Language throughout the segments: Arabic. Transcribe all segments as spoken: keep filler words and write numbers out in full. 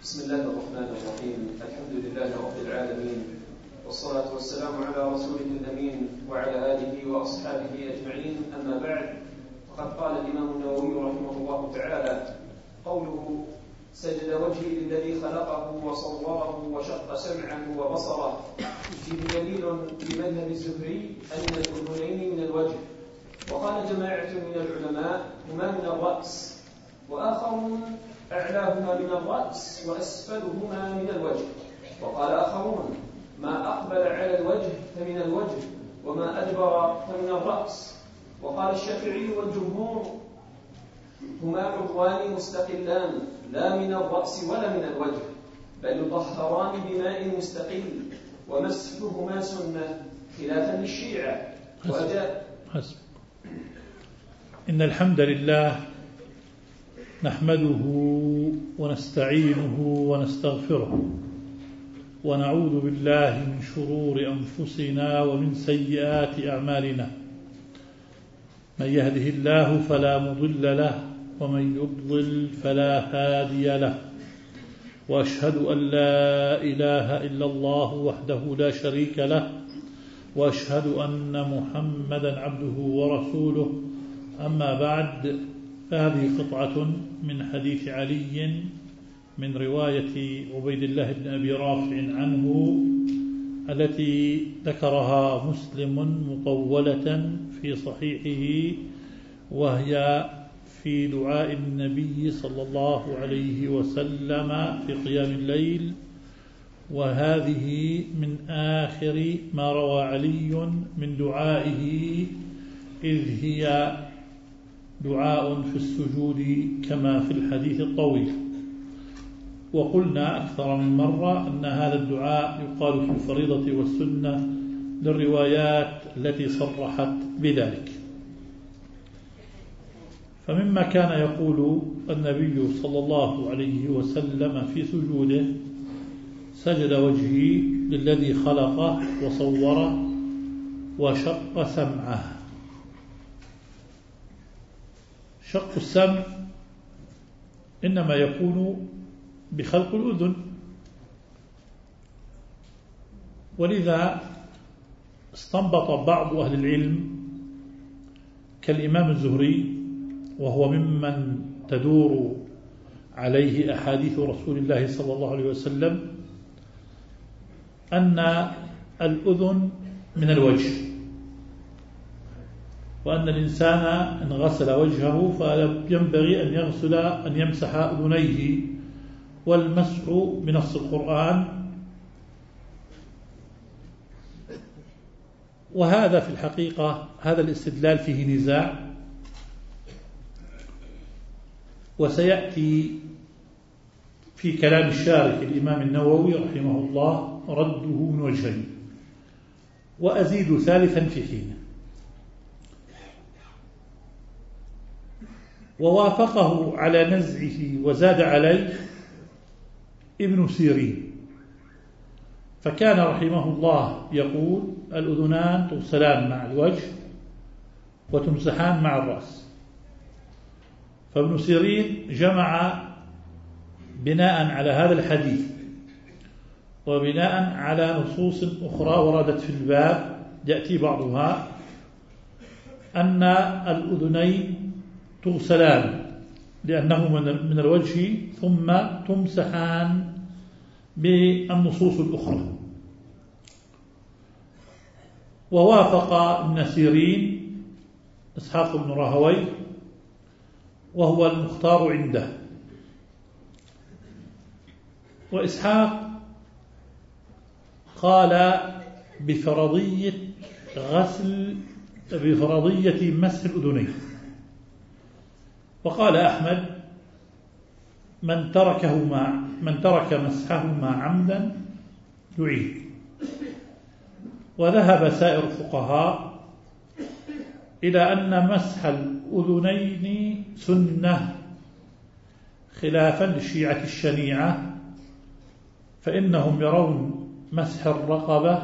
بسم الله الرحمن الرحيم. الحمد لله رب العالمين، والصلاة والسلام على رسوله الأمين وعلى آله وأصحابه أجمعين. أما بعد، فقد قال الإمام النووي رحمه الله تعالى: قوله سجد وجهي للذي خلقه وصوره وشق سمعه وبصره فيه دليل بمذهب الزهري أن الأذنين من الوجه، وقال جماعة من العلماء هما من الرأس، وآخرون أعلاهما من الرأس وأسفلهما من الوجه، وقال آخرون ما أقبل على الوجه فمن الوجه وما أدبر فمن الرأس. وقال الشافعي والجمهور هما عضوان مستقلان لا من الرأس ولا من الوجه، بل يطهران بماء مستقل ومسحهما سنة خلافا للشيعة. وأجاء حسب. إن الحمد لله نحمده ونستعينه ونستغفره، ونعوذ بالله من شرور أنفسنا ومن سيئات أعمالنا. من يهده الله فلا مضل له، ومن يضلل فلا هادي له، وأشهد أن لا إله إلا الله وحده لا شريك له، وأشهد أن محمدا عبده ورسوله. أما بعد، فهذه قطعة من حديث علي من رواية عبيد الله بن أبي رافع عنه، التي ذكرها مسلم مطولة في صحيحه، وهي في دعاء النبي صلى الله عليه وسلم في قيام الليل، وهذه من آخر ما روى علي من دعائه، إذ هي دعاء في السجود كما في الحديث الطويل. وقلنا أكثر من مرة أن هذا الدعاء يقال في الفريضة والسنة للروايات التي صرحت بذلك. فمما كان يقول النبي صلى الله عليه وسلم في سجوده: سجد وجهي للذي خلقه وصوره وشق سمعه. شق السمع إنما يكون بخلق الأذن، ولذا استنبط بعض أهل العلم كالإمام الزهري، وهو ممن تدور عليه أحاديث رسول الله صلى الله عليه وسلم، أن الأذن من الوجه، وأن الإنسان إن غسل وجهه فينبغي أن يغسل أن يمسح أذنيه، والمسح بنص القرآن. وهذا في الحقيقة هذا الاستدلال فيه نزاع، وسيأتي في كلام الشارح الإمام النووي رحمه الله رده من وجهين، وأزيد ثالثا في حينه. ووافقه على نزعه وزاد عليه ابن سيرين، فكان رحمه الله يقول: الأذنان تغسلان مع الوجه وتمسحان مع الرأس. فابن سيرين جمع بناء على هذا الحديث وبناء على نصوص أخرى وردت في الباب يأتي بعضها أن الأذنين تغسلان لأنه من الوجه، ثم تمسحان بالنصوص الأخرى. ووافق ابن سيرين إسحاق بن راهويه، وهو المختار عنده. وإسحاق قال بفرضية غسل بفرضية مسح الأذنين، وقال أحمد من تركهما من ترك مسحهما عمدا يعيد. وذهب سائر الفقهاء إلى أن مسح الأذنين سنة، خلافا للشيعة الشنيعة، فإنهم يرون مسح الرقبة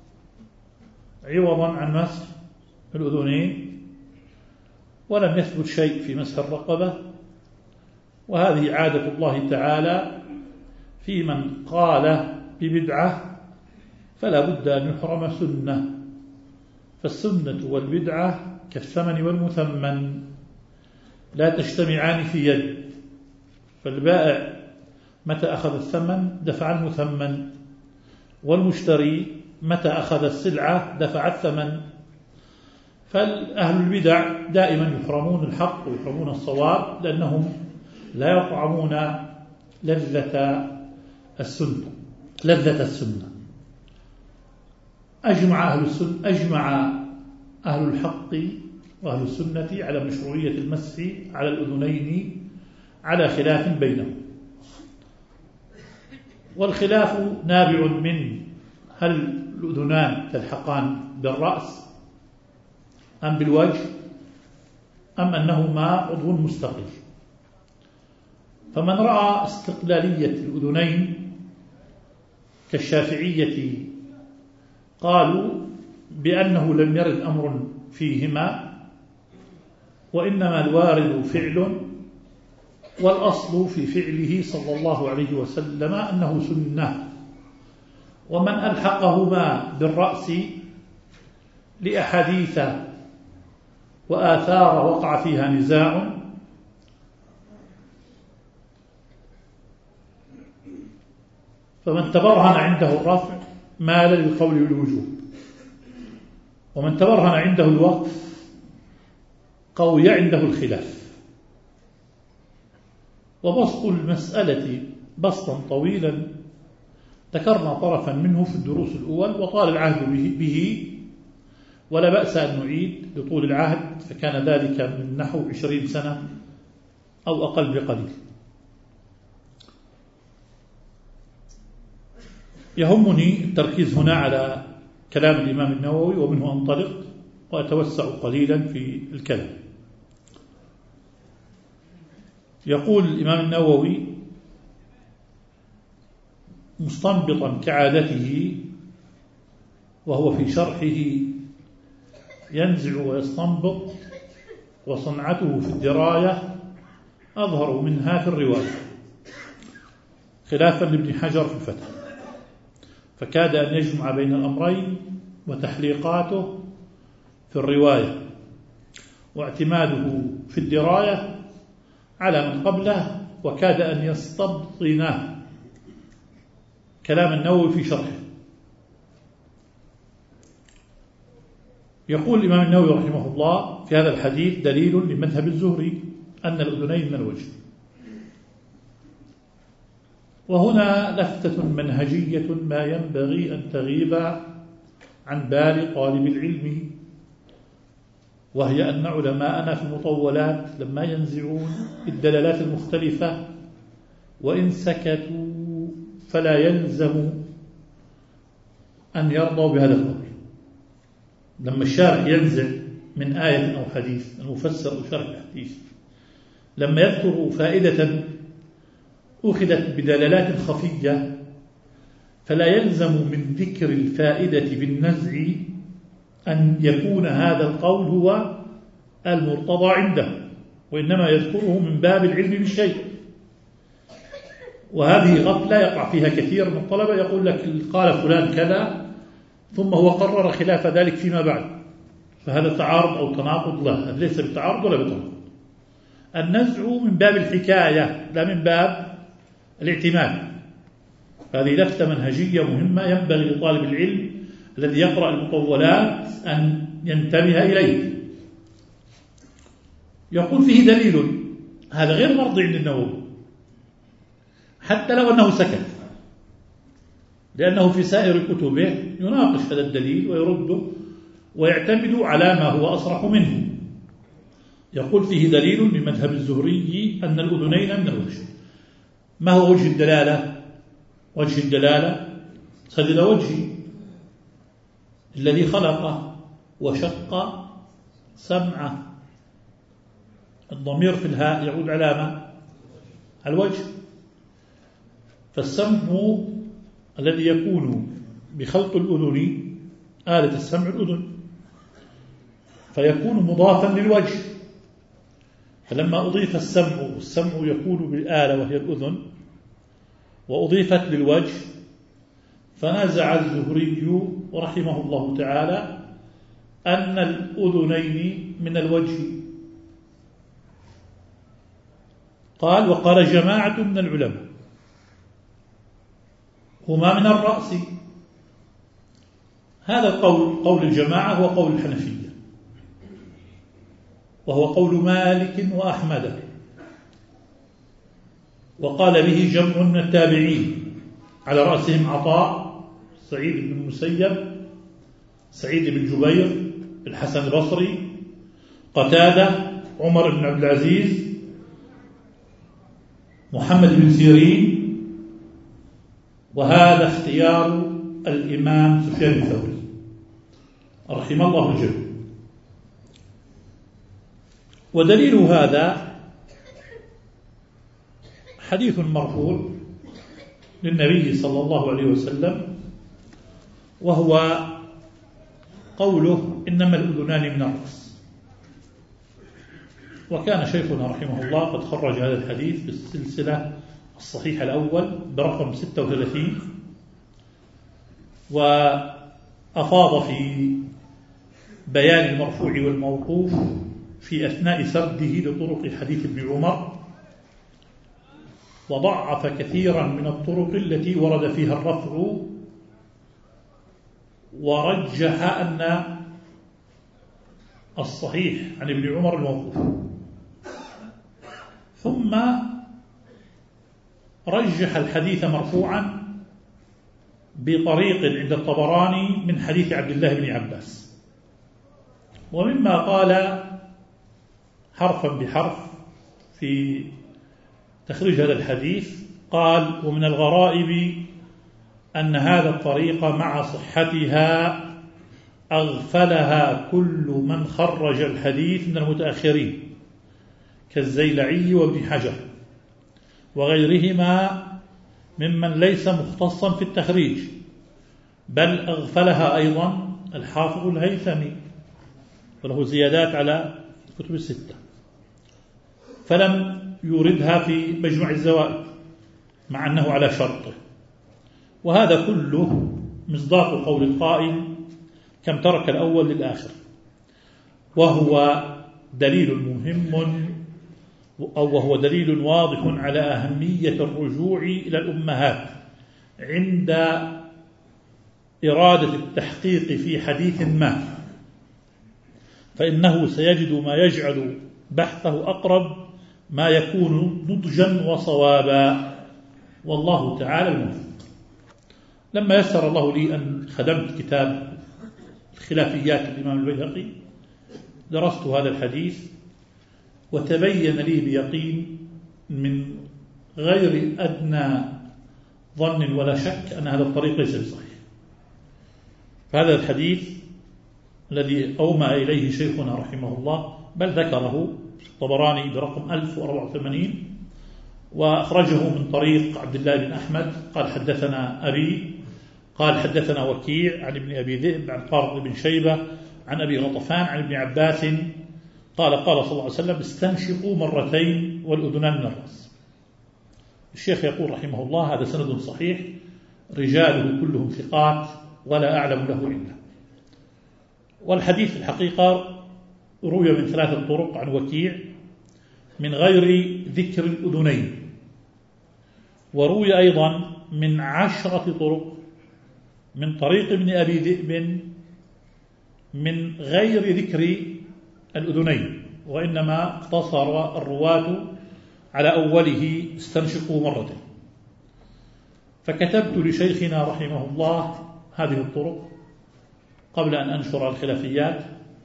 عوضا عن مسح الأذنين، ولم يثبت شيء في مسح الرقبة، وهذه عادة الله تعالى في من قال ببدعة فلا بد أن يحرم سنة، فالسنة والبدعة كالثمن والمثمن لا تجتمعان في يد، فالبائع متى أخذ الثمن دفع المثمن، والمشتري متى أخذ السلعة دفع الثمن. فالأهل البدع دائما يحرمون الحق ويحرمون الصواب لأنهم لا يطعمون لذة السنة لذة السنة. أجمع أهل السنة أجمع أهل الحق وأهل السنة على مشروعية المسح على الأذنين على خلاف بينهم، والخلاف نابع من هل الأذنان تلحقان بالرأس أم بالوجه أم أنهما عضو مستقل. فمن رأى استقلالية الأذنين كالشافعية قالوا بأنه لم يرد أمر فيهما، وإنما الوارد فعل، والأصل في فعله صلى الله عليه وسلم أنه سنة. ومن ألحقهما بالرأس لأحاديث وآثار وقع فيها نزاع فمن تبرهن عنده الرفع مال للقول بالوجوب، ومن تبرهن عنده الوقف قوي عنده الخلاف. وبسط المسألة بسطا طويلا ذكرنا طرفا منه في الدروس الأول، وطال العهد به ولا بأس أن نعيد لطول العهد، فكان ذلك من نحو عشرين سنة أو أقل بقليل. يهمني التركيز هنا على كلام الإمام النووي ومنه أنطلق وأتوسع قليلا في الكلام. يقول الإمام النووي مستنبطا كعادته وهو في شرحه ينزع ويستنبط، وصنعته في الدراية أظهر منها في الرواية، خلافا لابن حجر في الفتح، فكاد أن يجمع بين الأمرين، وتحليقاته في الرواية واعتماده في الدراية على من قبله، وكاد أن يستبطن كلام النووي في شرحه. يقول الإمام النووي رحمه الله في هذا الحديث دليل لمذهب الزهري أن الأذنين من الوجه. وهنا لفتة منهجية ما ينبغي أن تغيب عن بال طالب العلم، وهي أن علماءنا في المطولات لما ينزعون الدلالات المختلفة وإن سكتوا فلا يلزم أن يرضوا بهذا القول. لما الشارح ينزع من آية أو حديث، المفسر أو شرح الحديث لما يذكر فائدة أخذت بدلالات خفية، فلا يلزم من ذكر الفائدة بالنزع أن يكون هذا القول هو المرتضى عنده، وإنما يذكره من باب العلم بالشيء. وهذه غفلة يقع فيها كثير من الطلبة، يقول لك قال فلان كذا ثم هو قرر خلاف ذلك فيما بعد، فهذا تعارض أو تناقض. لا، هذا ليس بتعارض ولا بتناقض. النزع من باب الحكاية لا من باب الاعتماد. هذه لفتة منهجية مهمة ينبغي لطالب العلم الذي يقرأ المطولات أن ينتبه إليه. يقول فيه دليل، هذا غير مرضي عند النووي حتى لو أنه سكت، لأنه في سائر كتبه يناقش هذا الدليل ويرده ويعتمد على ما هو أصرح منه. يقول فيه دليل من مذهب الزهري أن الأذنين من الوجه. ما هو وجه الدلالة؟ وجه الدلالة سدد وجهي الذي خلقه وشق سمعه. الضمير في الهاء يعود على ما؟ على الوجه. فالسمع الذي يكون بخلط الأذن آلة السمع الأذن، فيكون مضافا للوجه. فلما أضيف السمع، والسمع يكون بالآلة وهي الأذن، وأضيفت للوجه، فنزع الزهري رحمه الله تعالى أن الأذنين من الوجه. قال: وقال جماعة من العلماء هما من الرأس. هذا القول قول الجماعة هو قول الحنفية، وهو قول مالك وأحمد، وقال به جمع من التابعين على رأسهم عطاء، سعيد بن المسيب، سعيد بن جبير، الحسن البصري، قتادة، عمر بن عبد العزيز، محمد بن سيرين. وهذا اختيار الإمام سفيان الثوري رحمه الله الجميع. ودليل هذا حديث مرفوع للنبي صلى الله عليه وسلم، وهو قوله: إنما الأذنان من الرأس. وكان شيخنا رحمه الله قد خرج هذا الحديث في السلسلة الصحيحة الأول برقم ستة وثلاثين، وأفاض في بيان المرفوع والموقوف في أثناء سرده لطرق حديث ابن عمر، وضعف كثيرا من الطرق التي ورد فيها الرفع، ورجح أن الصحيح عن ابن عمر الموقوف، ثم رجح الحديث مرفوعا بطريق عند الطبراني من حديث عبد الله بن عباس. ومما قال حرفا بحرف في تخريج هذا الحديث، قال: ومن الغرائب أن هذا الطريق مع صحتها أغفلها كل من خرج الحديث من المتأخرين كالزيلعي وابن حجر وغيرهما ممن ليس مختصا في التخريج، بل أغفلها أيضا الحافظ الهيثمي، وله زيادات على الكتب الستة، فلم يوردها في مجمع الزوائد مع أنه على شرطه. وهذا كله مصداق قول القائل: كم ترك الأول للآخر، وهو دليل مهم، أو وهو دليل واضح على أهمية الرجوع إلى الأمهات عند إرادة التحقيق في حديث ما، فإنه سيجد ما يجعل بحثه أقرب ما يكون نضجا وصوابا، والله تعالى الموفق. لما يسر الله لي أن خدمت كتاب الخلافيات الإمام البيهقي، درست هذا الحديث، وتبين لي بيقين من غير أدنى ظن ولا شك أن هذا الطريق ليس بصحيح. فهذا الحديث الذي أومأ إليه شيخنا رحمه الله، بل ذكره الطبراني برقم ألف وأربعة وثمانين، وأخرجه من طريق عبد الله بن أحمد قال: حدثنا أبي، قال: حدثنا وكيع عن ابن أبي ذئب عن قارض بن شيبة عن أبي غطفان عن ابن عباس قال: قال صلى الله عليه وسلم: استنشقوا مرتين والأذنان من الرأس. الشيخ يقول رحمه الله: هذا سند صحيح، رجاله كلهم ثقات، ولا أعلم له إلا. والحديث في الحقيقة روي من ثلاثة طرق عن وكيع من غير ذكر الأذنين، وروي أيضا من عشرة طرق من طريق ابن أبي ذئب من غير ذكر الأذنين، وإنما اقتصر الرواة على أوله: استنشقوا مرتين. فكتبت لشيخنا رحمه الله هذه الطرق قبل أن أنشر الخلافيات،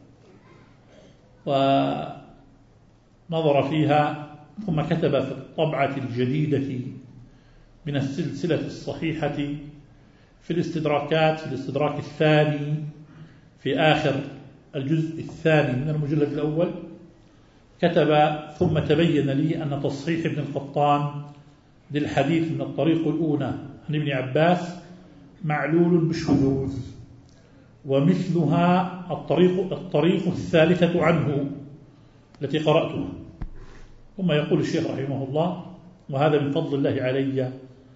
ونظر فيها، ثم كتب في الطبعة الجديدة من السلسلة الصحيحة في الاستدراكات، في الاستدراك الثاني في آخر الجزء الثاني من المجلد الأول، كتب: ثم تبين لي أن تصحيح ابن القطان للحديث من الطريق الأولى عن ابن عباس معلول بالشذوذ، ومثلها الطريق, الطريق الثالثة عنه التي قرأتها. ثم يقول الشيخ رحمه الله: وهذا من فضل الله علي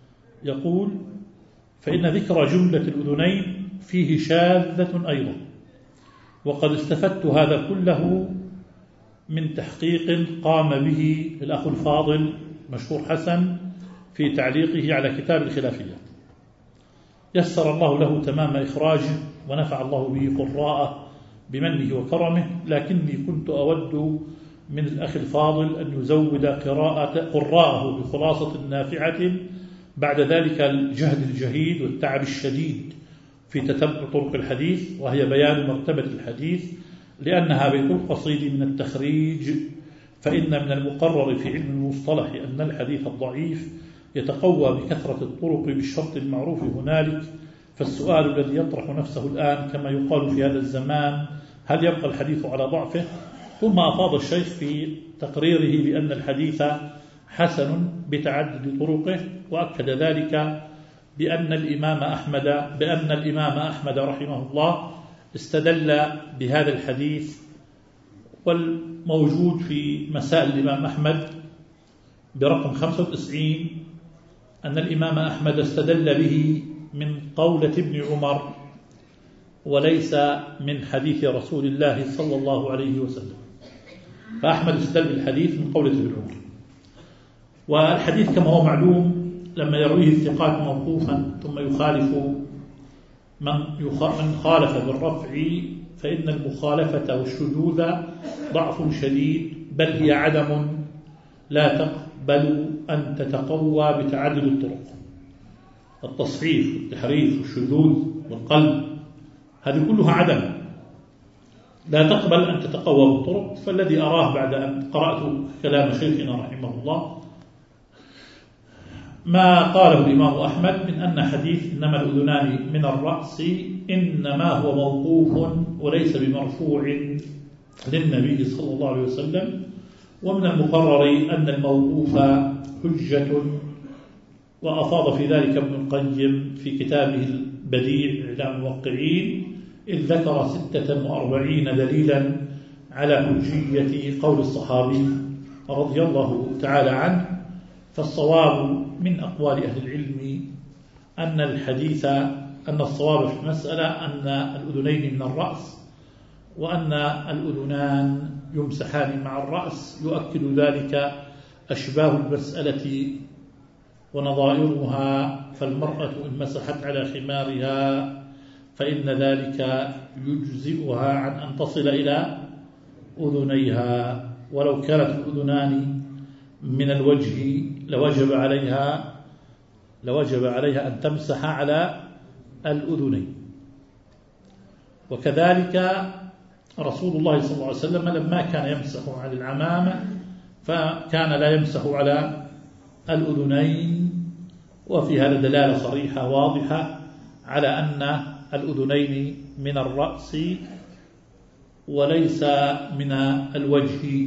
يقول: فإن ذكر جملة الأذنين فيه شاذة أيضا، وقد استفدت هذا كله من تحقيق قام به الأخ الفاضل مشهور حسن في تعليقه على كتاب الخلافية، يسر الله له تمام إخراجه ونفع الله به قراءه بمنه وكرمه، لكني كنت أود من الأخ الفاضل أن يزود قراءة قراءه بخلاصة نافعة بعد ذلك الجهد الجهيد والتعب الشديد في تتبع طرق الحديث، وهي بيان مرتبة الحديث، لأنها بيت القصيد من التخريج. فإن من المقرر في علم المصطلح أن الحديث الضعيف يتقوى بكثرة الطرق بالشرط المعروف هنالك، فالسؤال الذي يطرح نفسه الآن كما يقال في هذا الزمان: هل يبقى الحديث على ضعفه؟ ثم أفاض الشيخ في تقريره بأن الحديث حسن بتعدد طرقه، وأكد ذلك بأن الإمام أحمد بأن الإمام أحمد رحمه الله استدل بهذا الحديث، والموجود في مسائل الإمام أحمد برقم خمسة وتسعين أن الإمام أحمد استدل به من قولة ابن عمر وليس من حديث رسول الله صلى الله عليه وسلم. فأحمد استدل بالحديث من قولة ابن عمر، والحديث كما هو معلوم لما يرويه الثقات موقوفا ثم يخالف من من خالف بالرفع، فإن المخالفة والشذوذ ضعف شديد، بل هي عدم لا تقبل أن تتقوى بتعدد الطرق. التصحيف والتحريف والشذوذ والقلب هذه كلها عدم لا تقبل أن تتقوى بالطرق. فالذي أراه بعد أن قرأت كلام شيخنا رحمه الله ما قاله الإمام أحمد من أن حديث إنما الأذنان من الرأس إنما هو موقوف وليس بمرفوع للنبي صلى الله عليه وسلم، ومن المقرر أن الموقوف حجة، وأفاض في ذلك ابن القيم في كتابه البديع إعلام الموقعين، إذ ذكر ستة وأربعين دليلا على حجية قول الصحابي رضي الله تعالى عنه. فالصواب من أقوال أهل العلم أن الحديث أن الصواب في المسألة أن الأذنين من الرأس، وأن الأذنان يمسحان مع الرأس، يؤكد ذلك أشباه المسألة ونظائرها. فالمرأة إن مسحت على خمارها فإن ذلك يجزئها عن أن تصل إلى أذنيها، ولو كانت الأذنان من الوجه لوجب عليها لوجب عليها أن تمسح على الأذنين. وكذلك رسول الله صلى الله عليه وسلم لما كان يمسح على العمامة فكان لا يمسح على الأذنين، وفي هذا دلالة صريحة واضحة على أن الأذنين من الرأس وليس من الوجه.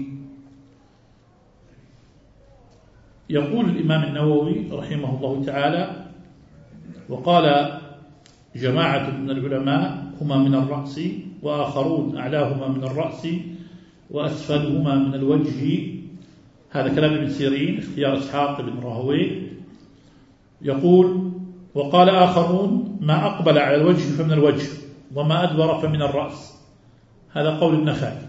يقول الإمام النووي رحمه الله تعالى: وقال جماعة من العلماء هما من الرأس، وآخرون أعلاهما من الرأس وأسفلهما من الوجه. هذا كلام ابن سيرين اختيار إسحاق بن راهويه. يقول: وقال آخرون ما أقبل على الوجه فمن الوجه، وما أدبر فمن الرأس. هذا قول النخعي.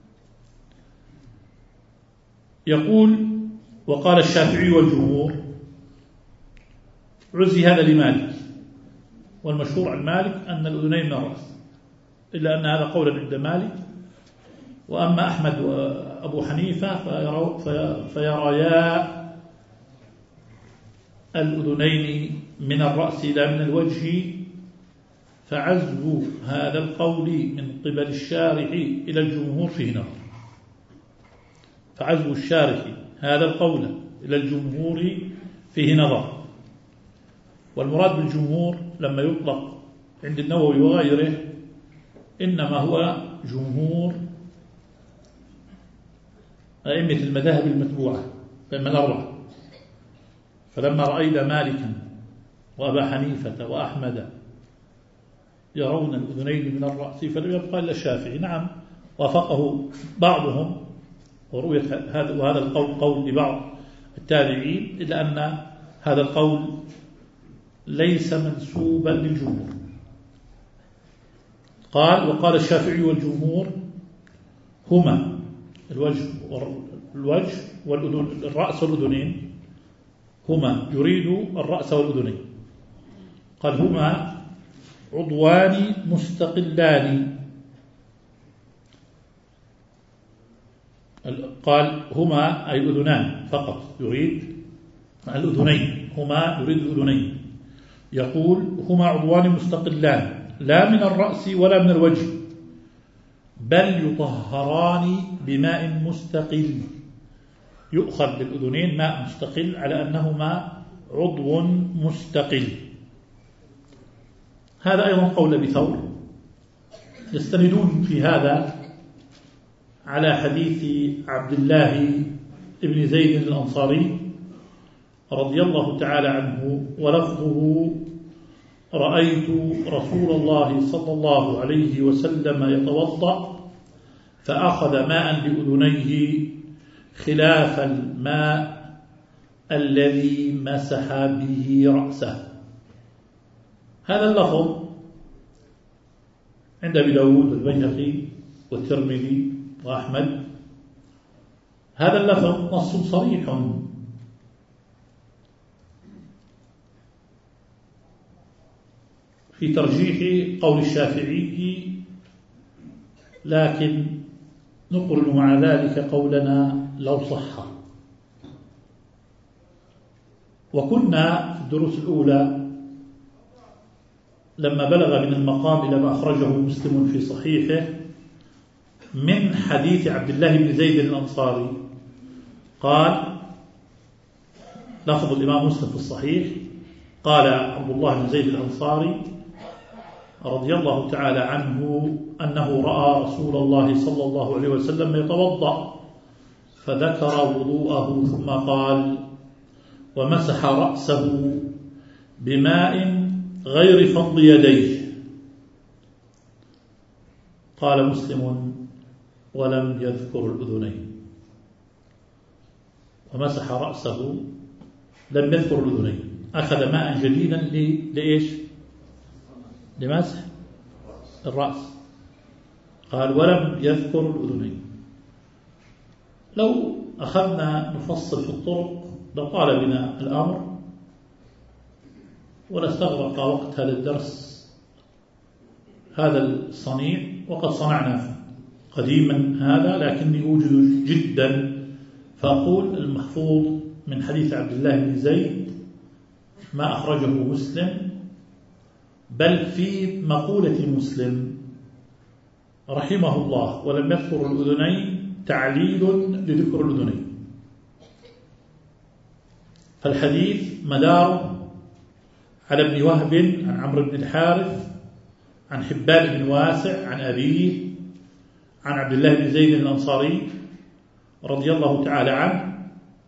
يقول: وقال الشافعي والجمهور. عزي هذا لمالك، والمشهور عن مالك أن الأذنين من الرأس، إلا أن هذا قولا عند مالك. وأما أحمد وأبو حنيفة فيريا الأذنين من الرأس لا من الوجه، فعزو هذا القول من قبل الشارح إلى الجمهور فيه نظر. فعزو الشارح هذا القول إلى الجمهور فيه نظر. والمراد بالجمهور لما يطلق عند النووي وغيره إنما هو جمهور أئمة المذاهب المتبوعة من الأربعة. فلما رأينا مالكا وأبا حنيفة وأحمد يرون الأذنين من الرأس فلم يبقى إلا الشافعي. نعم وافقه بعضهم، ورويت هذا وهذا القول قول لبعض التابعين، إلا أن هذا القول ليس منسوبا للجمهور. قال وقال الشافعي والجمهور هما الوجه الوجه والأذن الرأس والأذنين، هما يريد الرأس والأذنين. قال هما عضوان مستقلان، قال هما أي الأذنان فقط، يريد الأذنين، هما يريد الأذنين. يقول هما عضوان مستقلان لا من الرأس ولا من الوجه، بل يطهران بماء مستقل، يؤخذ للأذنين ماء مستقل على أنهما عضو مستقل. هذا أيضا قول أبي ثور، يستندون في هذا على حديث عبد الله بن زيد الأنصاري رضي الله تعالى عنه، ولفظه رأيت رسول الله صلى الله عليه وسلم يتوضأ فأخذ ماء بأذنيه خلاف الماء الذي مسح به رأسه. هذا اللفظ عند أبي داود والبيهقي والترمذي وأحمد. هذا اللفظ نص صريح في ترجيح قول الشافعي، لكن نقرن مع ذلك قولنا لو صح. وكنا في الدروس الأولى لما بلغ من المقام إلى ما أخرجه مسلم في صحيحه من حديث عبد الله بن زيد الأنصاري، قال لفظ الإمام مسلم في الصحيح، قال عبد الله بن زيد الأنصاري رضي الله تعالى عنه أنه رأى رسول الله صلى الله عليه وسلم يتوضأ فذكر وضوءه ثم قال ومسح رأسه بماء غير فض يديه. قال مسلم ولم يذكر الأذنين، ومسح رأسه لم يذكر الأذنين، أخذ ماء جديدا لإيش؟ لمسح الرأس. قال ولم يذكر الأذنين. لو أخذنا نفصل في الطرق لطال بنا الأمر ونستغرق وقت هذا الدرس هذا الصنيع، وقد صنعنا قديما هذا، لكني أوجد جدا فأقول المحفوظ من حديث عبد الله بن زيد ما أخرجه مسلم، بل في مقولة مسلم رحمه الله ولم يذكر الأذنين تعليل لذكر الأذنين. فالحديث مداره على ابن وهب عن عمرو بن الحارث عن حبان بن واسع عن أبيه عن عبد الله بن زيد الأنصاري رضي الله تعالى عنه،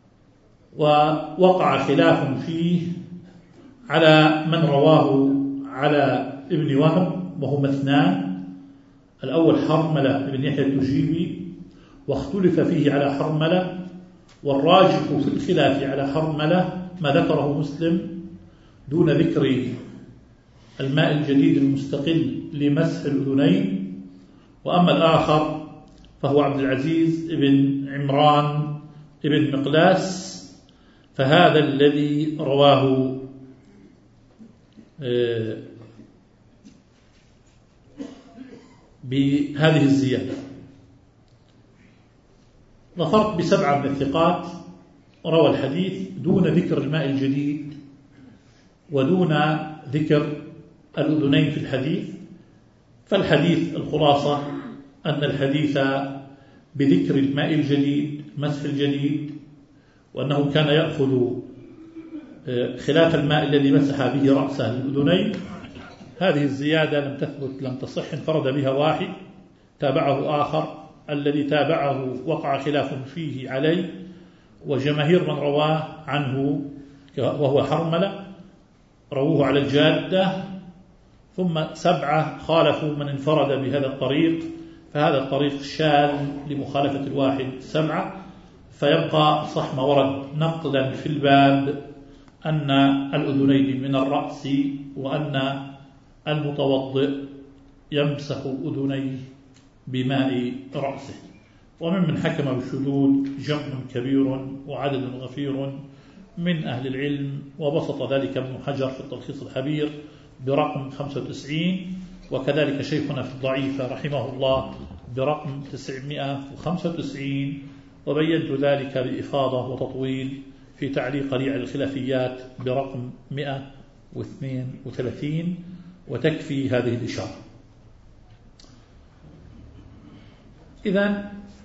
ووقع خلاف فيه على من رواه على ابن وهب وهما اثنان، الأول حرملة بن يحيى التجيبي واختلف فيه على حرملة، والراجح في الخلاف على حرملة ما ذكره مسلم دون ذكر الماء الجديد المستقل لمسح الأذنين. وأما الآخر فهو عبد العزيز بن عمران بن مقلاس، فهذا الذي رواه بهذه الزيادة. ظفرت بسبعة من الثقات روى الحديث دون ذكر الماء الجديد ودون ذكر الأذنين في الحديث. فالحديث الخلاصة أن الحديث بذكر الماء الجديد مسح الجديد، وأنه كان يأخذ خلاف الماء الذي مسح به رأسه للأذنين. هذه الزيادة لم تثبت لم تصح، انفرد بها واحد تابعه آخر، الذي تابعه وقع خلاف فيه عليه، وجماهير من رواه عنه وهو حرملة رووه على الجادة، ثم سبعة خالفوا من انفرد بهذا الطريق، فهذا الطريق شاذ لمخالفة الواحد سبعة، فيبقى صح ما ورد نقلا في الباب أن الأذنين من الرأس، وأن المتوضئ يمسح أذنيه بماء رأسه. وممن حكم بالشذوذ جمع كبير وعدد غفير من أهل العلم، وبسط ذلك ابن حجر في التلخيص الحبير برقم خمسة وتسعين، وكذلك شيخنا في الضعيفة رحمه الله برقم تسعمائة وخمسة وتسعين، وبينت ذلك بإفاضة وتطويل في تعليق ريع الخلافيات برقم مئة واثنين وثلاثين، وتكفي هذه الإشارة. إذن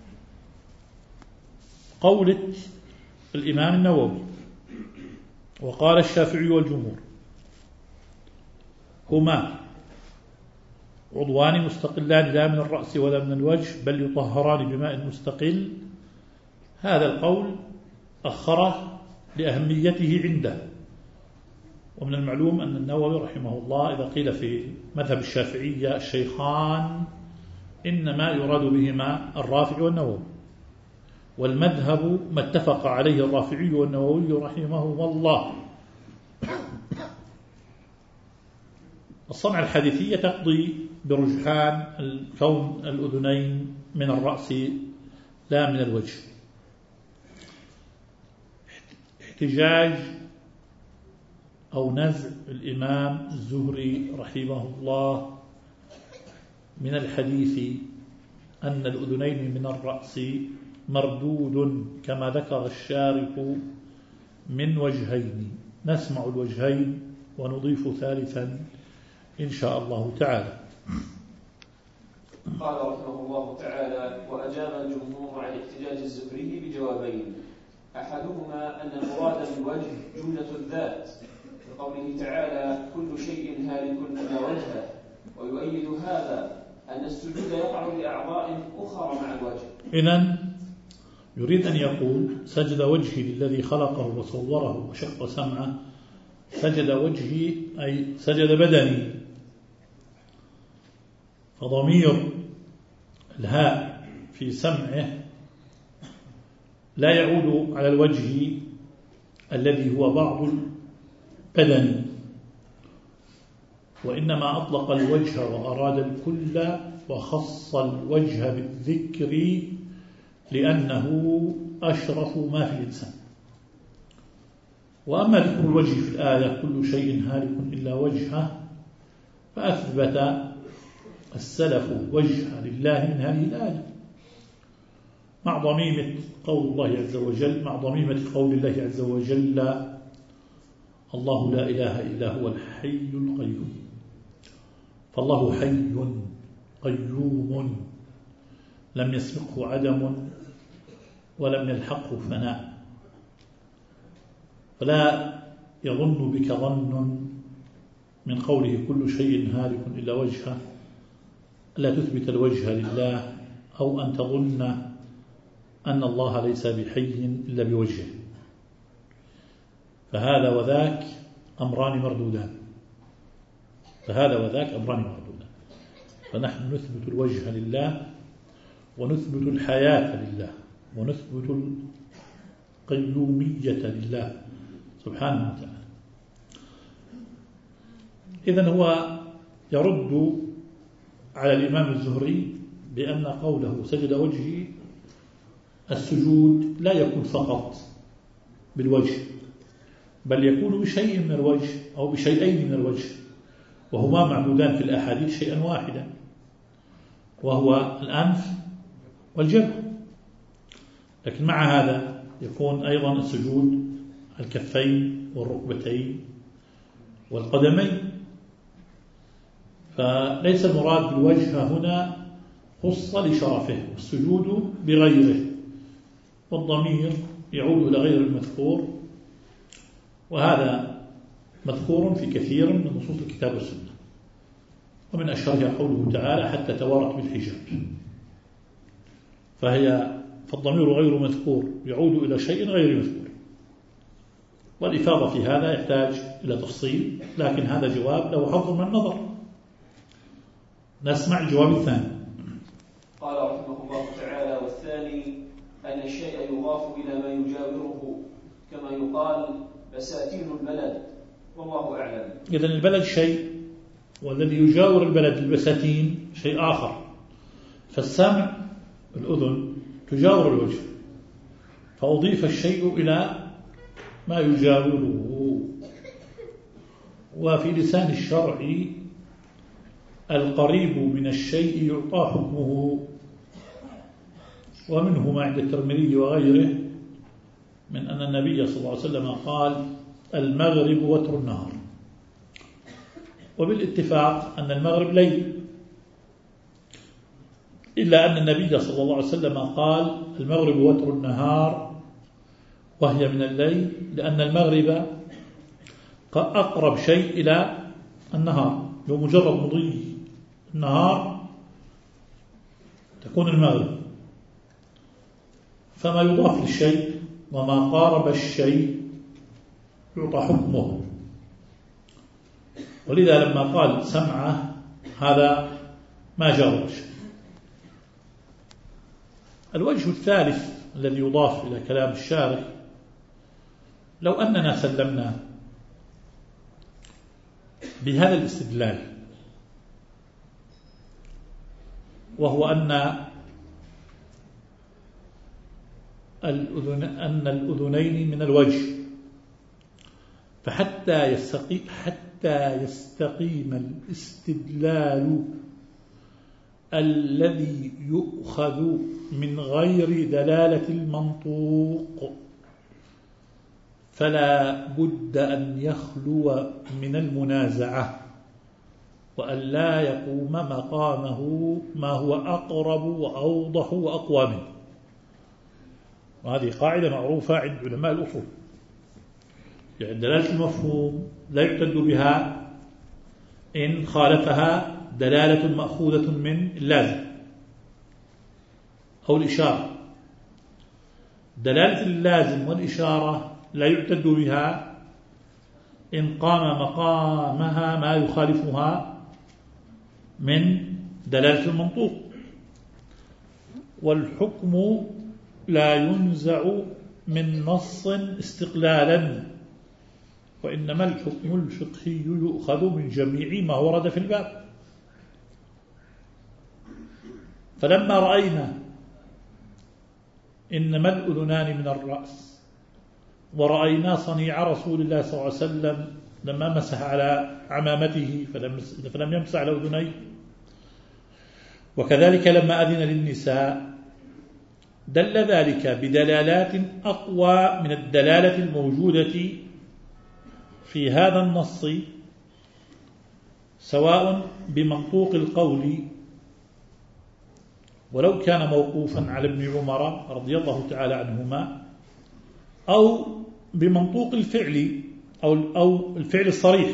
قولة الإمام النووي وقال الشافعي والجمهور هما عضوان مستقلان لا من الرأس ولا من الوجه بل يطهران بماء مستقل، هذا القول أخره لأهميته عنده. ومن المعلوم أن النووي رحمه الله إذا قيل في مذهب الشافعية الشيخان إنما يراد بهما الرافعي والنووي، والمذهب ما اتفق عليه الرافعي والنووي رحمهما الله. الصنعة الحديثية تقضي برجحان كون الأذنين من الرأس لا من الوجه. احتجاج أو نزع الإمام الزهري رحمه الله من الحديث أن الأذنين من الرأس مردود كما ذكر الشارح من وجهين. نسمع الوجهين ونضيف ثالثا إن شاء الله تعالى. قال رحمه الله تعالى: وأجاب الجمهور عن احتجاج الزهري بجوابين، أحدهما أن المراد بالوجه جملة الذات لقوله تعالى: كل شيء هالك إلا وجهه، ويؤيد هذا أن السجود يقع بأعضاء أخرى مع الوجه. إذن يريد أن يقول سجد وجهي للذي خلقه وصوره وشق سمعه، سجد وجهي أي سجد بدني، فضمير الهاء في سمعه لا يعود على الوجه الذي هو بعض البدن، وإنما أطلق الوجه وأراد الكل وخص الوجه بالذكر لأنه أشرف ما في الإنسان. وأما ذكر الوجه في الآية كل شيء هالك إلا وجهه، فأثبت السلف وجه لله من هذه الآية مع ضميمة قول الله عز وجل مع ضميمة قول الله عز وجل: الله لا إله إلا هو الحي القيوم. فالله حي قيوم لم يسبقه عدم ولم يلحقه فناء، فلا يظن بك ظن من قوله كل شيء هالك إلا وجهه لا تثبت الوجه لله، أو أن تظن أن الله ليس بحي إلا بوجهه، فهذا وذاك أمران مردودان فهذا وذاك أمران مردودان فنحن نثبت الوجه لله، ونثبت الحياة لله، ونثبت القيومية لله سبحانه وتعالى. إذن هو يرد على الإمام الزهري بأن قوله سجد وجهي السجود لا يكون فقط بالوجه، بل يكون بشيء من الوجه أو بشيئين من الوجه، وهما معدودان في الأحاديث شيئا واحدا، وهو الأنف والجبهة. لكن مع هذا يكون أيضا السجود الكفين والركبتين والقدمين، فليس المراد بالوجه هنا خص لشرفه، والسجود بغيره، والضمير يعود إلى غير المذكور، وهذا مذكور في كثير من نصوص الكتاب والسنة، ومن أشهرها قوله تعالى: حتى توارت بالحجاب. فهي فالضمير غير مذكور يعود إلى شيء غير مذكور، والإفاضة في هذا يحتاج إلى تفصيل، لكن هذا جواب له حظ من النظر. نسمع الجواب الثاني. قال رحمه الله تعالى: والثاني أن الشيء يضاف إلى ما يجاوره، كما يقال بساتين البلد والله أعلم. إذن البلد شيء، والذي يجاور البلد البساتين شيء آخر. فالسمع الأذن تجاور الوجه، فأضيف الشيء إلى ما يجاوره. وفي لسان الشرع القريب من الشيء يعطى حكمه، ومنه ما عند الترمذي وغيره من أن النبي صلى الله عليه وسلم قال المغرب وتر النهار، وبالاتفاق أن المغرب ليل، إلا أن النبي صلى الله عليه وسلم قال المغرب وتر النهار وهي من الليل، لأن المغرب أقرب شيء إلى النهار، بمجرد مضي النهار تكون المغرب. فما يضاف للشيء وما قارب الشيء يعطى حكمه. ولذا لما قال سمعه هذا ما جاوب شيء. الوجه الثالث الذي يضاف إلى كلام الشارح، لو أننا سلمنا بهذا الاستدلال، وهو أن الأذن أن الأذنين من الوجه، فحتى يستقيم حتى يستقيم الاستدلال الذي يؤخذ من غير دلالة المنطوق، فلا بد أن يخلو من المنازعة، وأن لا يقوم مقامه ما هو أقرب وأوضح وأقوى منه. وهذه قاعدة معروفة عند علماء الأصول، يعني دلالة المفهوم لا يعتد بها إن خالفها دلالة مأخوذة من اللازم أو الإشارة. دلالة اللازم والإشارة لا يعتد بها إن قام مقامها ما يخالفها من دلالة المنطوق. والحكم لا ينزع من نص استقلالا، وإنما الحكم الفقهي يؤخذ من جميع ما ورد في الباب. فلما رأينا إنما الأذنان من الرأس، ورأينا صنيع رسول الله صلى الله عليه وسلم لما مسح على عمامته فلم, فلم يمسح على أذنيه، وكذلك لما أذن للنساء، دل ذلك بدلالات أقوى من الدلالة الموجودة في هذا النص، سواء بمنطوق القول ولو كان موقوفا على ابن عمر رضي الله تعالى عنهما، أو بمنطوق الفعل أو أو الفعل الصريح،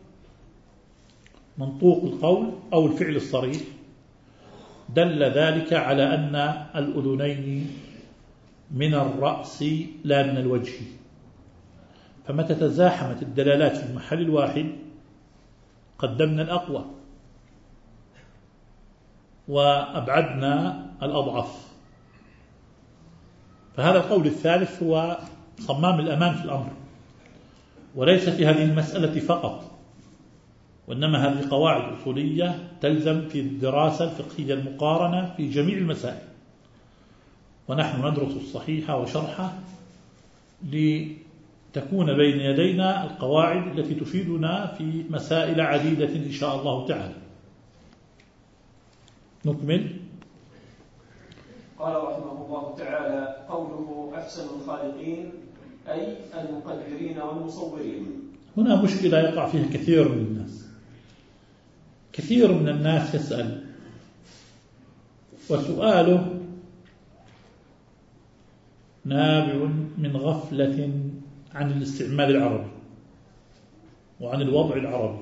منطوق القول أو الفعل الصريح، دل ذلك على أن الأذنين من الرأس لا من الوجه. فمتى تزاحمت الدلالات في المحل الواحد قدمنا الأقوى وأبعدنا الأضعف. فهذا القول الثالث هو صمام الأمان في الأمر، وليس في هذه المسألة فقط، وإنما هذه قواعد أصولية تلزم في الدراسة الفقهية المقارنة في جميع المسائل. ونحن ندرس الصحيح وشرحه لتكون بين يدينا القواعد التي تفيدنا في مسائل عديدة إن شاء الله تعالى. نكمل. قال رحمه الله تعالى: قوله أحسن الخالقين أي المقدرين والمصورين. هنا مشكلة يقع فيها كثير من الناس. كثير من الناس يسأل، وسؤاله نابع من غفلة عن الاستعمال العربي وعن الوضع العربي.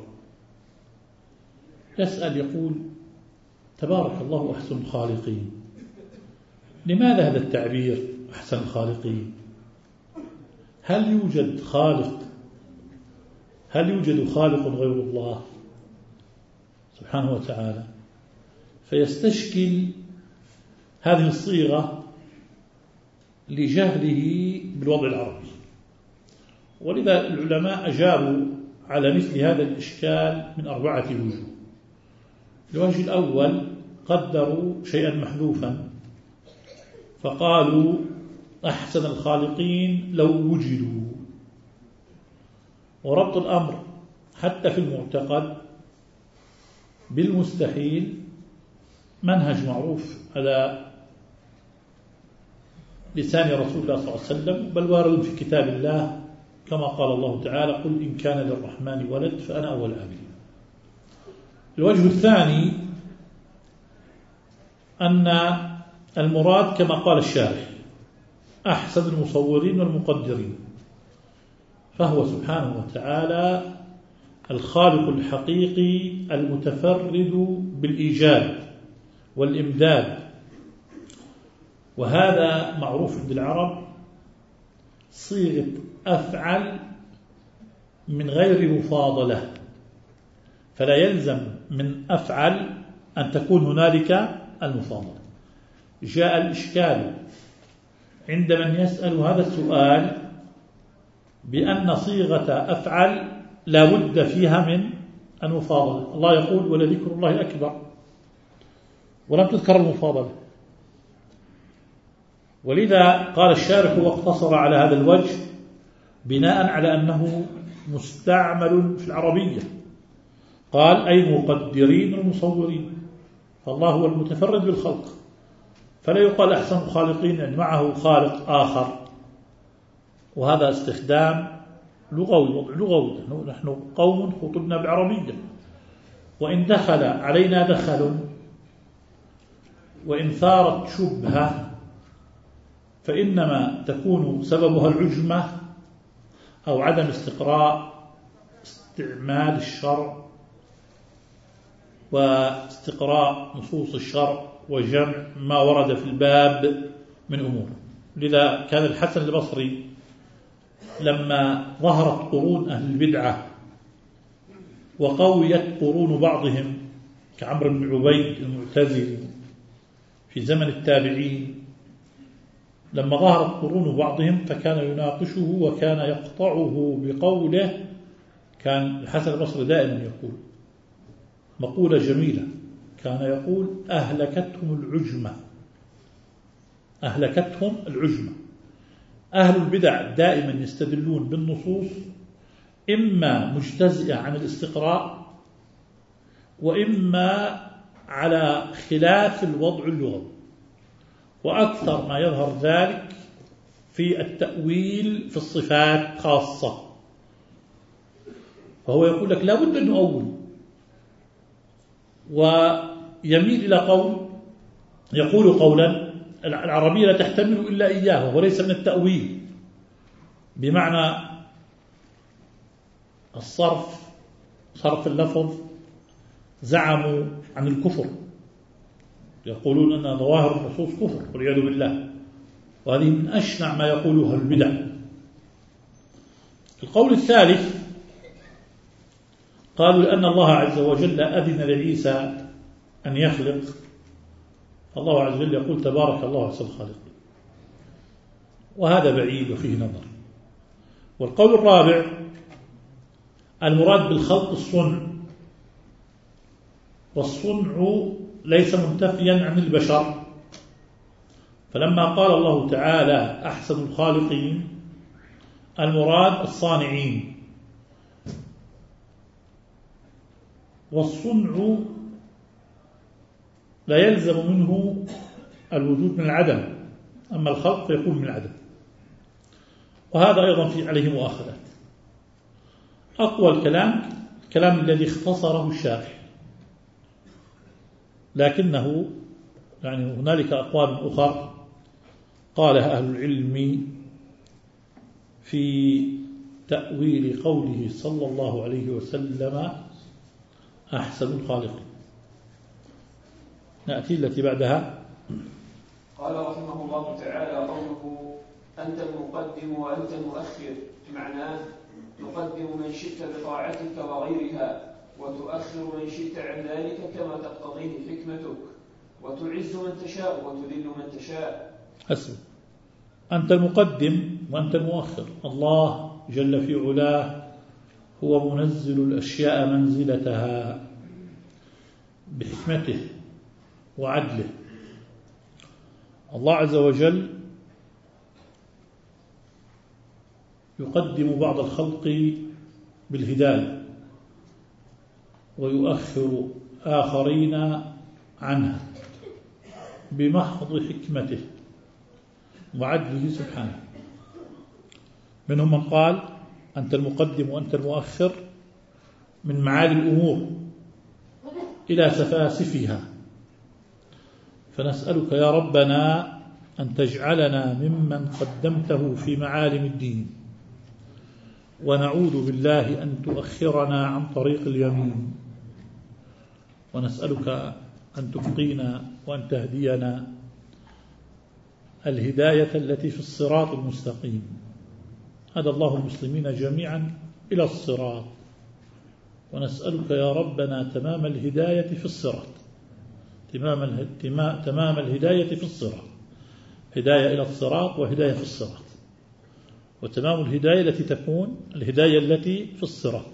يسأل يقول: تبارك الله أحسن الخالقين، لماذا هذا التعبير أحسن الخالقين؟ هل يوجد خالق هل يوجد خالق غير الله سبحانه وتعالى؟ فيستشكل هذه الصيغة لجهله بالوضع العربي، ولذا العلماء أجابوا على مثل هذا الإشكال من أربعة وجوه. الوجه الأول قدروا شيئا محذوفا فقالوا أحسن الخالقين لو وجدوا، وربط الأمر حتى في المعتقد بالمستحيل منهج معروف على لسان رسول الله صلى الله عليه وسلم، بل وارد في كتاب الله كما قال الله تعالى: قل إن كان للرحمن ولد فأنا أول العابدين. الوجه الثاني أن المراد كما قال الشارح أحسن المصورين والمقدرين، فهو سبحانه وتعالى الخالق الحقيقي المتفرد بالإيجاد والإمداد، وهذا معروف بالعرب صيغة أفعل من غير مفاضلة، فلا يلزم من أفعل أن تكون هنالك المفاضلة. جاء الإشكال عند من يسأل هذا السؤال بأن صيغة أفعل لا بد فيها من المفاضلة. الله يقول: ولذكر الله أكبر، ولم تذكر المفاضلة، ولذا قال الشارح واقتصر على هذا الوجه بناء على أنه مستعمل في العربية، قال: أي مقدرين ومصورين، فالله هو المتفرد بالخلق، فلا يقال أحسن الخالقين يعني معه خالق آخر، وهذا استخدام لغوي، وضع لغوي. نحن قوم خطبنا بعربية، وإن دخل علينا دخل وإن ثارت شبهة فإنما تكون سببها العجمة أو عدم استقراء استعمال الشرع واستقراء نصوص الشرع وجمع ما ورد في الباب من أمور. لذا كان الحسن البصري لما ظهرت قرون أهل البدعة وقويت قرون بعضهم كعمرو بن عبيد المعتزلي في زمن التابعين، لما ظهرت قرون بعضهم فكان يناقشه وكان يقطعه بقوله. كان الحسن البصري دائما يقول مقولة جميلة، كان يقول: أهلكتهم العجمة، أهلكتهم العجمة. أهل البدع دائما يستدلون بالنصوص إما مجتزئة عن الاستقراء وإما على خلاف الوضع اللغوي، وأكثر ما يظهر ذلك في التأويل في الصفات خاصة. فهو يقول لك لا بد أن نؤول، ويميل إلى قول يقول قولا العربية لا تحتمل إلا إياه، وهو ليس من التأويل بمعنى الصرف، صرف اللفظ. زعموا عن الكفر، يقولون أن ظواهر النصوص كفر والعياذ بالله، وهذه من أشنع ما يقولها البدع. القول الثالث قالوا لأن الله عز وجل أذن لعيسى أن يخلق، الله عز وجل يقول: تبارك الله أحسن الخالقين، وهذا بعيد وفيه نظر. والقول الرابع المراد بالخلق الصنع، والصنع ليس منتفيا عن البشر، فلما قال الله تعالى أحسن الخالقين المراد الصانعين، والصنع لا يلزم منه الوجود من العدم، أما الخلق فيكون من العدم، وهذا أيضا في عليه مؤاخذات. أقوى الكلام الكلام الذي اختصره الشارح، لكنه يعني هنالك أقوال أخرى قالها أهل العلم في تأويل قوله صلى الله عليه وسلم أحسن الخالقين. نأتي التي بعدها. قال رحمه الله تعالى: قوله أنت المقدم وأنت المؤخر، معناه تقدم من شئت بطاعتك وغيرها، وتؤخر من شئت عن ذلك كما تقتضيه حكمتك، وتعز من تشاء وتذل من تشاء. حسن. أنت المقدم وأنت المؤخر، الله جل في علاه هو منزل الأشياء منزلتها بحكمته وعدله. الله عز وجل يقدم بعض الخلق بالهداية ويؤخر آخرين عنها بمحض حكمته وعدله سبحانه. منهم من قال أنت المقدم وأنت المؤخر من معالي الأمور إلى سفاسفها، فنسألك يا ربنا أن تجعلنا ممن قدمته في معالم الدين، ونعوذ بالله أن تؤخرنا عن طريق اليمين، ونسألك أن تبقينا وأن تهدينا الهداية التي في الصراط المستقيم. هدى الله المسلمين جميعا إلى الصراط، ونسألك يا ربنا تمام الهداية في الصراط، تمام تمام الهداية في الصراط، هداية إلى الصراط وهداية في الصراط، وتمام الهداية التي تكون الهداية التي في الصراط.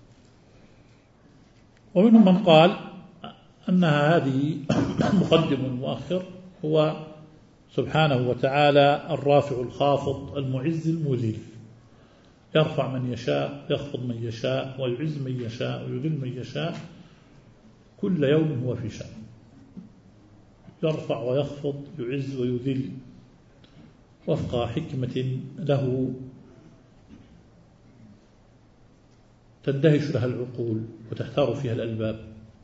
ومنهم من قال أنها هذه مقدم ومؤخر، هو سبحانه وتعالى الرافع الخافض المعز المذل، يرفع من يشاء يخفض من يشاء ويعز من يشاء ويذل من يشاء، كل يوم هو في شأن، يرفع ويخفض يعز ويذل وفق حكمة له تندهش لها العقول وتحتار فيها الألباب،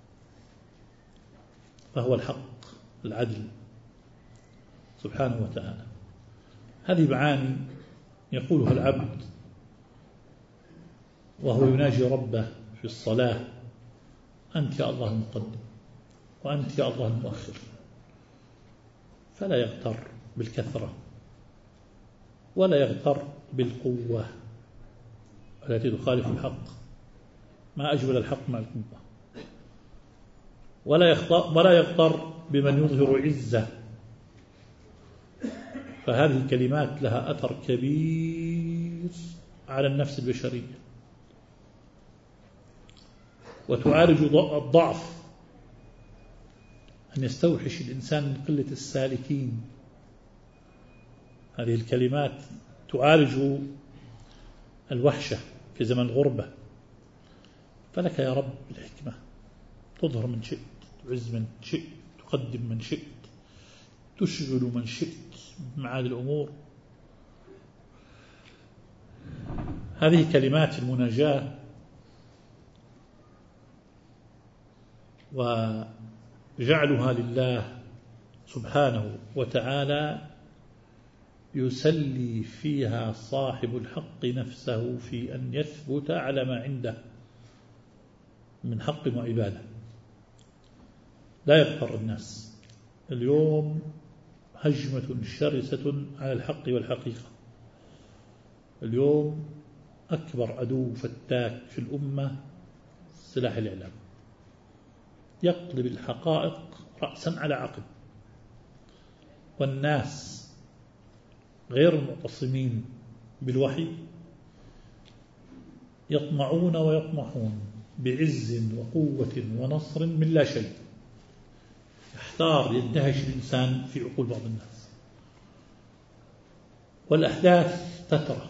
فهو الحق العدل سبحانه وتعالى. هذه معاني يقولها العبد وهو يناجي ربه في الصلاة: أنت يا الله المقدم وأنت يا الله المؤخر. فلا يغتر بالكثرة ولا يغتر بالقوة التي تخالف الحق، ما أجمل الحق مع القوة، ولا يغتر, ولا يغتر بمن يظهر عزة، فهذه الكلمات لها أثر كبير على النفس البشرية وتعالج الضعف، أن يستوحش الإنسان من قلة السالكين. هذه الكلمات تعالج الوحشة في زمن الغربة. فلك يا رب الحكمة، تظهر من شئت، تعز من شئت، تقدم من شئت، تشغل من شئت بمعالي الأمور. هذه كلمات المناجاة وجعلها لله سبحانه وتعالى يسلي فيها صاحب الحق نفسه في أن يثبت على ما عنده من حق وعبادة. لا يغتر الناس. اليوم هجمة شرسة على الحق والحقيقة. اليوم أكبر عدو فتاك في الأمة سلاح الإعلام، يقلب الحقائق رأسا على عقب، والناس غير المعتصمين بالوحي يطمعون ويطمحون بعز وقوة ونصر من لا شيء. يحتار يندهش الإنسان في عقول بعض الناس، والأحداث تترى،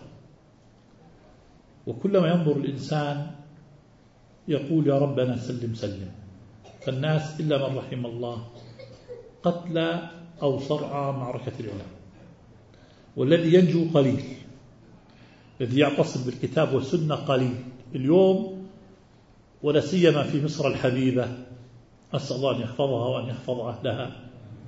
وكلما ينظر الإنسان يقول يا ربنا سلم سلم. فالناس إلا من رحم الله قتلى أو صرعى معركة الإعلام، والذي ينجو قليل، الذي يعتصم بالكتاب والسنة قليل. اليوم ولا سيما في مصر الحبيبة، أسأل الله أن يحفظها وأن يحفظ أهلها،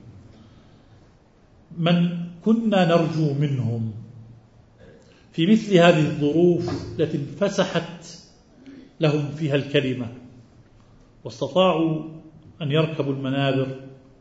من كنا نرجو منهم في مثل هذه الظروف التي انفسحت لهم فيها الكلمة واستطاعوا أن يركبوا المنابر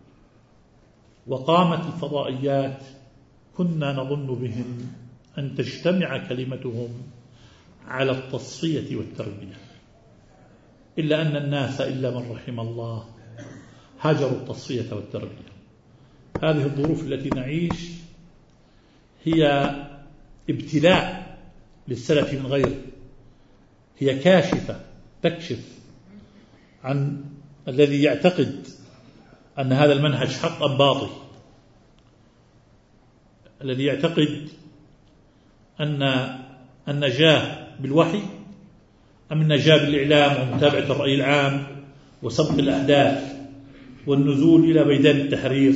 وقامت الفضائيات، كنا نظن بهم أن تجتمع كلمتهم على التصفية والتربية، إلا أن الناس إلا من رحم الله هاجروا التصفية والتربية. هذه الظروف التي نعيش هي ابتلاء للسلف من غيره، هي كاشفة تكشف عن الذي يعتقد أن هذا المنهج حق أم باطل، الذي يعتقد أن النجاة بالوحي أم النجاة بالإعلام ومتابعة الرأي العام وسبق الأحداث والنزول إلى ميدان التحرير.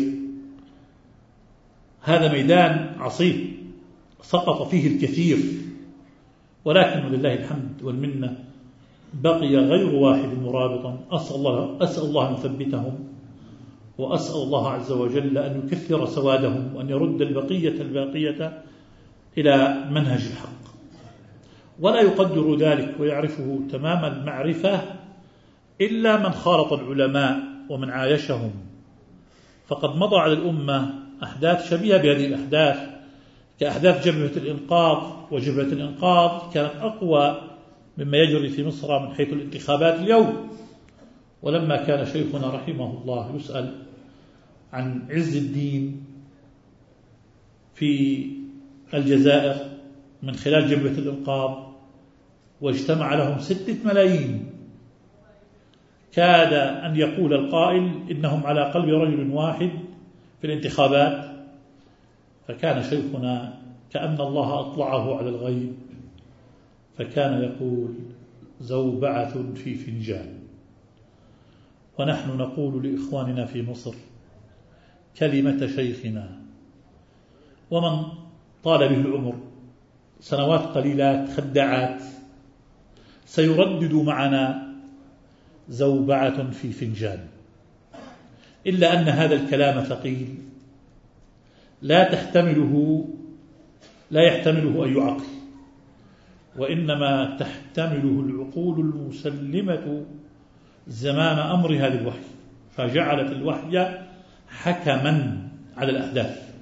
هذا ميدان عصيب سقط فيه الكثير، ولكن ولله الحمد والمنة بقي غير واحد مرابطا. أسأل الله, أسأل الله أن يثبتهم، وأسأل الله عز وجل أن يكثر سوادهم وأن يرد البقية الباقية إلى منهج الحق. ولا يقدر ذلك ويعرفه تمام المعرفة إلا من خالط العلماء ومن عايشهم، فقد مضى على الأمة أحداث شبيهة بهذه الأحداث، كأحداث جبهة الإنقاذ، وجبهة الإنقاذ كانت أقوى مما يجري في مصر من حيث الانتخابات اليوم. ولما كان شيخنا رحمه الله يسأل عن عز الدين في الجزائر من خلال جبهة الإنقاذ واجتمع لهم ستة ملايين، كاد أن يقول القائل إنهم على قلب رجل واحد في الانتخابات، فكان شيخنا كأن الله أطلعه على الغيب، فكان يقول زوبعة في فنجان. ونحن نقول لإخواننا في مصر كلمة شيخنا ومن طال به العمر سنوات قليلات خدعات سيردد معنا زوبعة في فنجان، إلا أن هذا الكلام ثقيل لا تحتمله لا يحتمله أي عقل، وإنما تحتمله العقول المسلمة زمام أمر هذا الوحي، فجعلت الوحي حكما على الأحداث.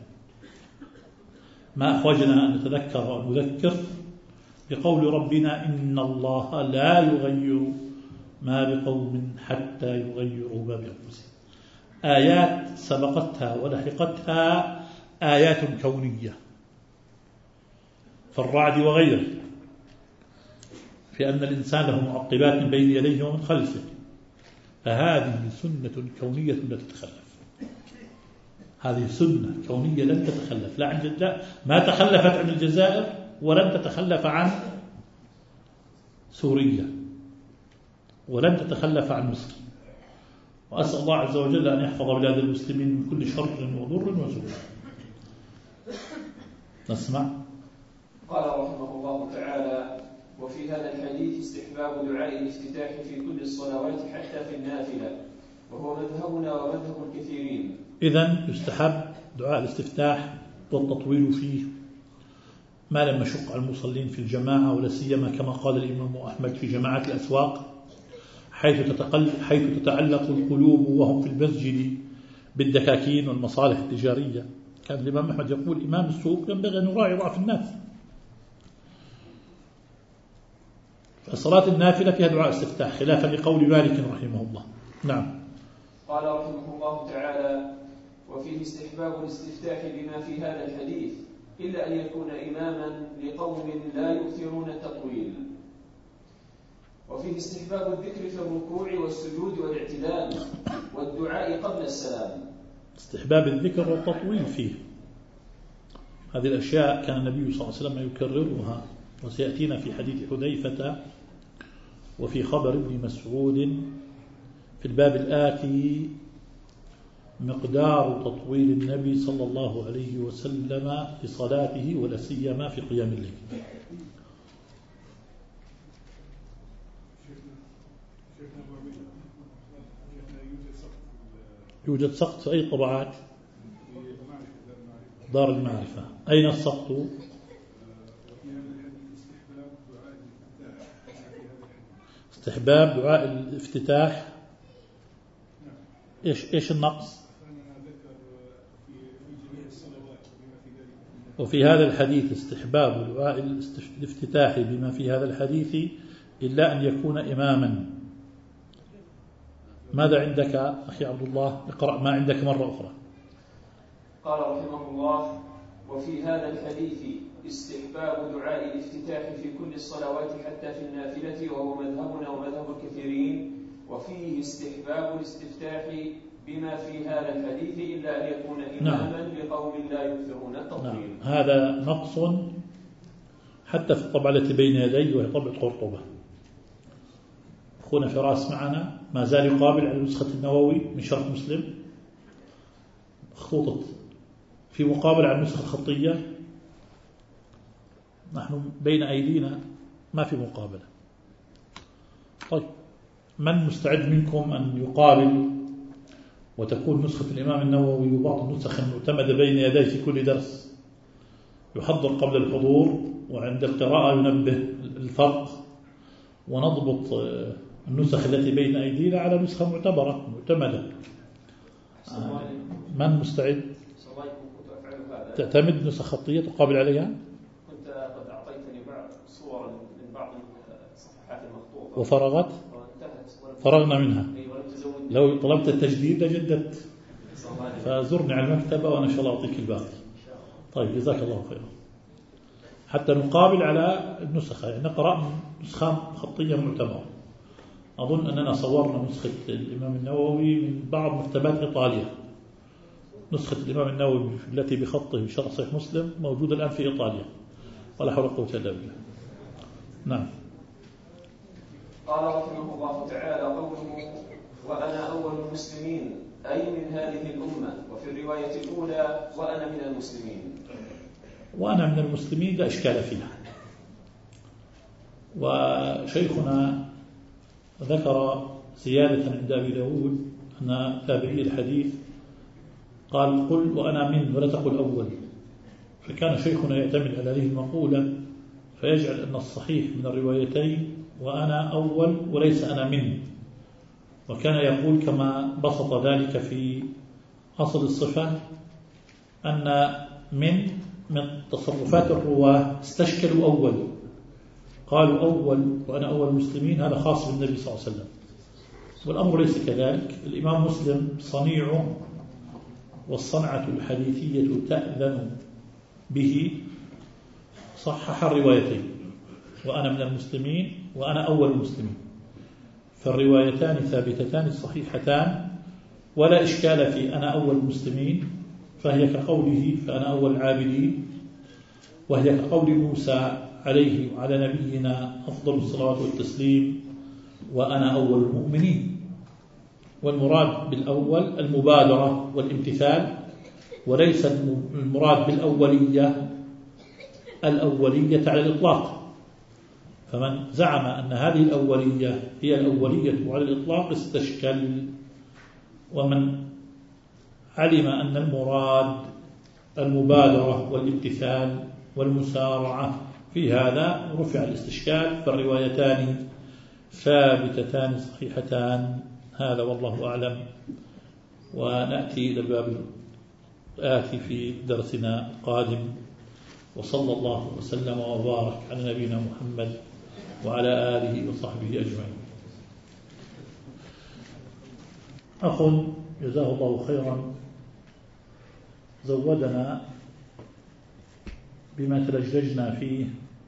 ما أحوجنا أن نتذكر ونذكر بقول ربنا إن الله لا يغير ما بقوم حتى يغيروا ما بأنفسهم. آيات سبقتها ولحقتها آيات كونية فالرعد وغيره، في أن الإنسان له معقبات من بين يديه ومن خلفه، فهذه سنة كونية لا تتخلف. هذه سنة كونية لن تتخلف، لا عن لا ما تخلفت عن الجزائر ولن تتخلف عن سوريا ولن تتخلف عن مصر. وأسأل الله عز وجل أن يحفظ بلاد المسلمين من كل شر وضر وزور. نسمع. قال رحمه الله تعالى: وفي هذا الحديث استحباب دعاء الافتتاح في كل الصلوات حتى في النافلة، وهو مذهبنا ومذهب الكثيرين. إذن يستحب دعاء الاستفتاح والتطويل فيه ما لم يشق على المصلين في الجماعة، ولا سيما كما قال الإمام أحمد في جماعة الأسواق حيث حيث تتعلق القلوب وهم في المسجد بالدكاكين والمصالح التجارية. كان الإمام أحمد يقول إمام السوق ينبغي أن يراعي ضعف الناس. فصلاة النافلة فيها دعاء استفتاح خلافا لقول مالك رحمه الله. نعم. قال رحمه الله تعالى: وفيه استحباب الاستفتاح بما في هذا الحديث إلا أن يكون إماما لقوم لا يؤثرون التطويل. وفيه استحباب الذكر في الركوع والسجود والاعتدال والدعاء قبل السلام. استحباب الذكر والتطويل فيه، هذه الأشياء كان النبي صلى الله عليه وسلم يكررها، وسيأتينا في حديث حذيفة وفي خبر ابن مسعود في الباب الآتي مقدار تطويل النبي صلى الله عليه وسلم في صلاته ولا سيما في قيام الليل. يوجد سقط في أي طبعات؟ دار المعرفة. أين السقط؟ استحباب دعاء الافتتاح. إيش إيش النقص؟ وفي هذا الحديث استحباب دعاء الافتتاح بما في هذا الحديث إلا أن يكون إماما. ماذا عندك أخي عبد الله؟ اقرأ ما عندك مرة أخرى. قال رحمه الله: وفي هذا الحديث استحباب دعاء الافتتاح في كل الصلوات حتى في النافلة، وهو مذهبنا ومذهب الكثيرين، وفيه استحباب الاستفتاح بما في هذا الحديث إلا أن يكون إماما نعم. لقوم لا يكثرون التطويل. نعم. هذا نقص حتى في الطبعة التي بين يدي وهي طبعة قرطبة. أخونا فراس معنا ما زال يقابل على نسخة النووي من شرح مسلم خطوطة في مقابل على النسخة الخطية. نحن بين أيدينا ما في مقابلة. طيب من مستعد منكم أن يقابل وتكون نسخة الإمام النووي وبعض النسخ المعتمدة بين يديه في كل درس، يحضر قبل الحضور وعند القراءة ينبه الفرق، ونضبط النسخ التي بين أيدينا على نسخة معتبرة معتمدة. من مستعد؟ تعتمد نسخ خطية تقابل عليها؟ كنت قد أعطيتني بعض صور من بعض الصفحات المخطوطة وفرغت؟ فرغنا منها. لو طلبت التجديد لجددت، فزرني على المكتبة وأنا إن شاء الله أعطيك الباقي. طيب جزاك الله خيرا. حتى نقابل على النسخة، يعني نقرأ نسخة خطية معتبرة. أظن أننا صورنا نسخة الإمام النووي من بعض مكتبات إيطاليا. نسخة الإمام النووي التي بخطه بشرح صحيح مسلم موجودة الآن في إيطاليا، ولا حول ولا قوة إلا بالله. نعم. قال رحمه الله تعالى: قوله وأنا أول المسلمين، أي من هذه الأمة، وفي الرواية الأولى وأنا من المسلمين. وأنا من المسلمين لا إشكال فيها. وشيخنا ذكر زيادة عند أبي داود أن تابعي الحديث قال قل وأنا من ولا تقل أول، فكان شيخنا يعتمد على هذه المقولة فيجعل أن الصحيح من الروايتين وأنا أول وليس أنا من، وكان يقول كما بسط ذلك في أصل الصفة أن من من تصرفات الرواة استشكلوا أول، قالوا أول وأنا أول المسلمين، هذا خاص بالنبي صلى الله عليه وسلم، والأمر ليس كذلك. الإمام مسلم صنيعه والصنعة الحديثية تأذن به، صحح الروايتين وأنا من المسلمين وأنا أول المسلمين، فالروايتان ثابتتان صحيحتان ولا إشكال في أنا أول المسلمين، فهي كقوله فأنا أول العابدين، وهي كقول موسى عليه وعلى نبينا أفضل الصلاة والتسليم وأنا أول المؤمنين. والمراد بالأول المبادرة والامتثال، وليس المراد بالأولية الأولية على الإطلاق. فمن زعم أن هذه الأولية هي الأولية على الإطلاق استشكل، ومن علم أن المراد المبادرة والامتثال والمسارعة في هذا رفع الاستشكال، فالروايتان ثابتتان صحيحتان. هذا والله أعلم. ونأتي إلى الباب الآتي في درسنا القادم، وصلى الله وسلم وبارك على نبينا محمد وعلى آله وصحبه أجمعين. أخ جزاه الله خيرا زودنا بما تلجلجنا فيه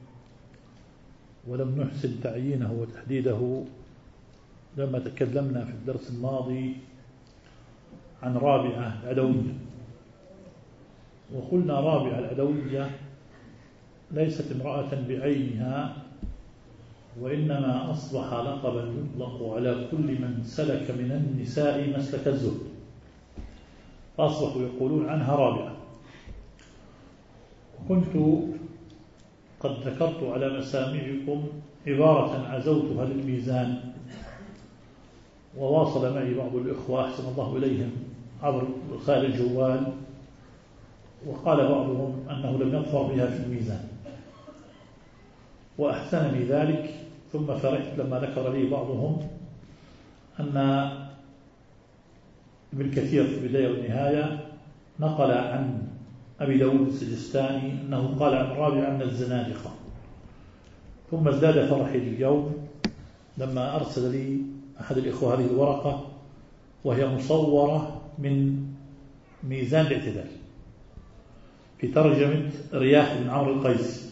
ولم نحسن تعيينه وتحديده لما تكلمنا في الدرس الماضي عن رابعة العدوية، وقلنا رابعة العدوية ليست امرأة بعينها، وإنما أصبح لقبا يطلق على كل من سلك من النساء مسلك الزهد، فأصبحوا يقولون عنها رابعة. وكنت قد ذكرت على مسامعكم عبارة عزوتها للميزان، وواصل معي بعض الإخوة أحسن الله إليهم عبر رسائل الجوال، وقال بعضهم أنه لم يظفر بها في الميزان، وأحسنني ذلك. ثم فرحت لما ذكر لي بعضهم أن ابن كثير في البداية والنهاية نقل عن أبي داود السجستاني أنه قال عن رابعة من الزنادقة. ثم ازداد فرحي اليوم لما أرسل لي أحد الإخوة هذه الورقة وهي مصورة من ميزان الاعتدال، في ترجمة رياح بن عمرو القيسي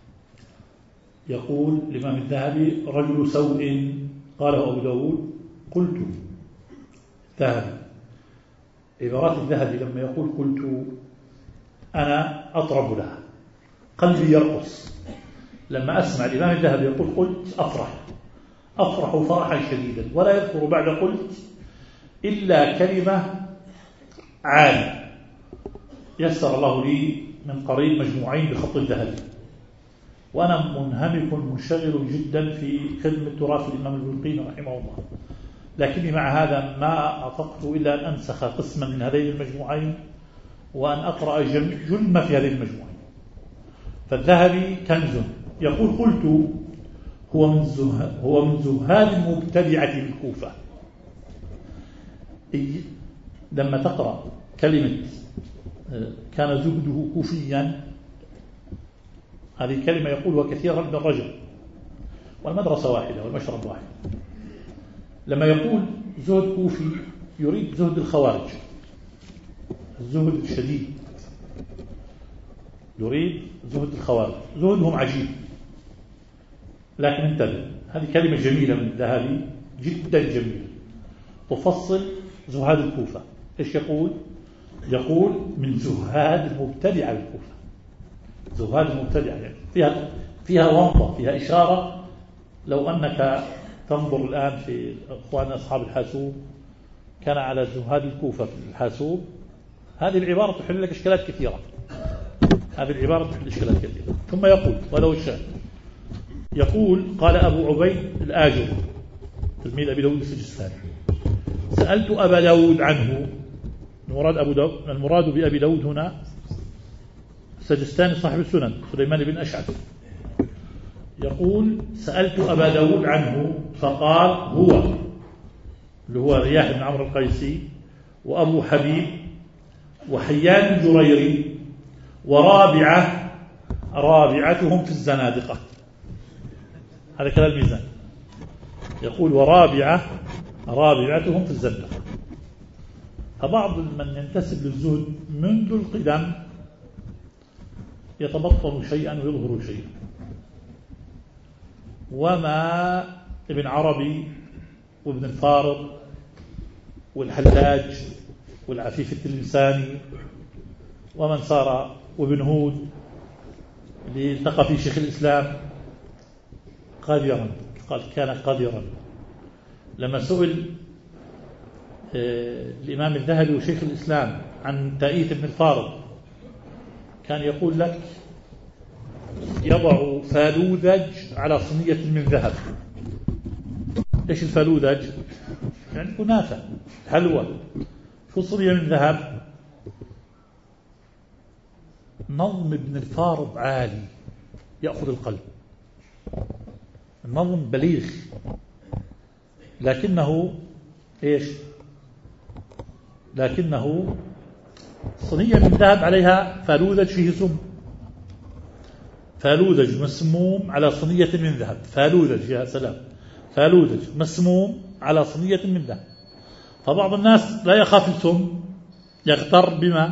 يقول الإمام الذهبي: رجل سوء، قاله أبو داود. قلت الذهبي، عبارات الذهبي لما يقول قلت أنا أطرب لها، قلبي يرقص لما أسمع الإمام الذهبي يقول قلت، أفرح أفرح فرحا شديدا، ولا يذكر بعد قلت إلا كلمة عالية. يسر الله لي من قريب مجموعين بخط الذهبي، وأنا منهمك منشغل جدا في خدمة تراث الإمام البلقيني رحمه الله، لكني مع هذا ما أطقت إلا أن أنسخ قسما من هذين المجموعين وأن أقرأ جل في هذه المجموعين. فالذهبي كنز. يقول قلت هو من زهاد هو من زهاد المبتدعة بالكوفة. لما تقرأ كلمة كان زهده كوفيا، هذه كلمة يقولها كثيرا ابن رجب، والمدرسة واحدة والمشرب واحد. لما يقول زهد كوفي يريد زهد الخوارج، الزهد الشديد، يريد زهد الخوارج، زهدهم عجيب. لكن انتبه، هذه كلمة جميلة من الذهبي جدا جميلة تفصل زهاد الكوفة. ايش يقول؟ يقول من زهاد المبتدعة بالكوفة. زهاد المبتدعة يعني فيها فيها ومضة، فيها إشارة. لو أنك تنظر الآن في أخواننا أصحاب الحاسوب، كان على زهاد الكوفة في الحاسوب، هذه العبارة تحل لك إشكالات كثيرة. هذه العبارة تحل إشكالات كثيرة. ثم يقول ولو الشاهد، يقول قال أبو عبيد الآجر تلميذ أبي داود السجستاني: سألت أبا داود عنه. المراد أبو داود، المراد بأبي داود هنا السجستاني صاحب السنن سليمان بن أشعث. يقول سألت أبا داود عنه فقال هو اللي هو رياح بن عمرو القيسي وأبو حبيب وحيان الجريري ورابعة رابعتهم في الزنادقة. هذا كلام الميزان. يقول ورابعة رابعتهم في الزنادقة. فبعض من ينتسب للزهد منذ القدم يتبطن شيئا ويظهر شيئا. وما ابن عربي وابن الفارض والحلاج والعفيف التلمساني ومن صار وابن هود اللي التقى في شيخ الإسلام قادرا، قال كان قادرا. لما سئل الإمام الذهبي وشيخ الإسلام عن تأييث ابن الفارض كان يقول لك يضع فالوذج على صينية من ذهب. ايش الفالوذج؟ يعني كنافة حلوى، شو صينية من ذهب؟ نظم ابن الفارض عالي يأخذ القلب، النظم بليغ، لكنه ايش؟ لكنه صينية من ذهب عليها فالوذج فيه سم، فالوذج مسموم على صينية من ذهب. فالوذج يا سلام، فالوذج مسموم على صينية من ذهب. فبعض الناس لا يخاف السم، يغتر بما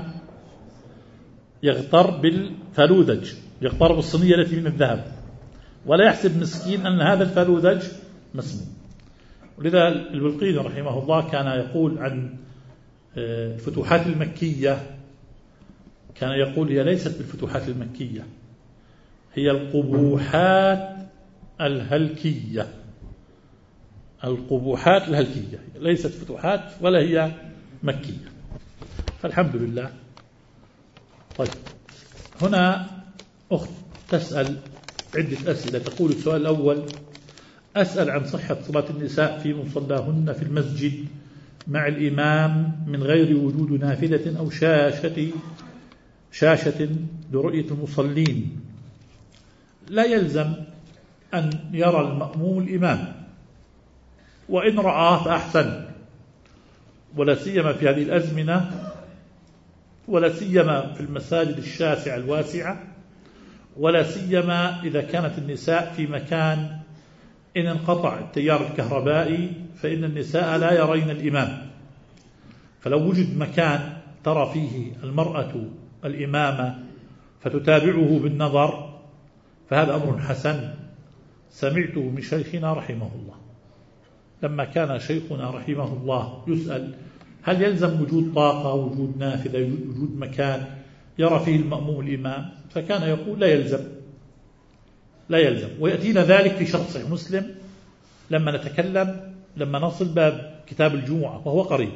يغتر بالفالوذج، يغتر بالصينية التي من الذهب، ولا يحسب مسكين أن هذا الفالوذج مسموم. ولذا البلقيني رحمه الله كان يقول عن الفتوحات المكية، كان يقول هي ليست بالفتوحات المكية، هي القبوحات الهلكية. القبوحات الهلكية ليست فتوحات ولا هي مكية. فالحمد لله. طيب، هنا أخت تسأل عدة أسئلة. تقول السؤال الأول: أسأل عن صحة صلاة النساء في مصلاهن في المسجد مع الإمام من غير وجود نافذة أو شاشة شاشة لرؤية المصلين. لا يلزم أن يرى المأموم الإمام، وإن رآه فأحسن، ولا سيما في هذه الأزمنة، ولا سيما في المساجد الشاسعة الواسعة، ولا سيما إذا كانت النساء في مكان إن انقطع التيار الكهربائي فإن النساء لا يرين الإمام. فلو وجد مكان ترى فيه المرأة الإمامة فتتابعه بالنظر، فهذا أمر حسن سمعته من شيخنا رحمه الله. لما كان شيخنا رحمه الله يسأل هل يلزم وجود طاقة، وجود نافذة، وجود مكان يرى فيه المأموم الإمام، فكان يقول لا يلزم لا يلزم. ويأتينا ذلك في شرح صحيح مسلم لما نتكلم لما نصل باب كتاب الجمعة وهو قريب.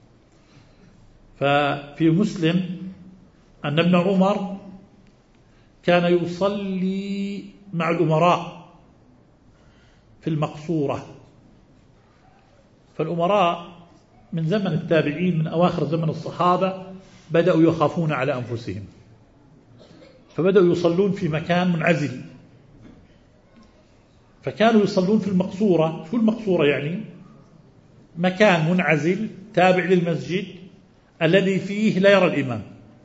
ففي مسلم أن ابن عمر كان يصلي مع الأمراء في المقصورة. فالأمراء من زمن التابعين، من أواخر زمن الصحابة، بدأوا يخافون على أنفسهم، فبدأوا يصلون في مكان منعزل، فكانوا يصلون في المقصورة. شو المقصورة يعني؟ مكان منعزل تابع للمسجد الذي فيه لا يرى الإمام.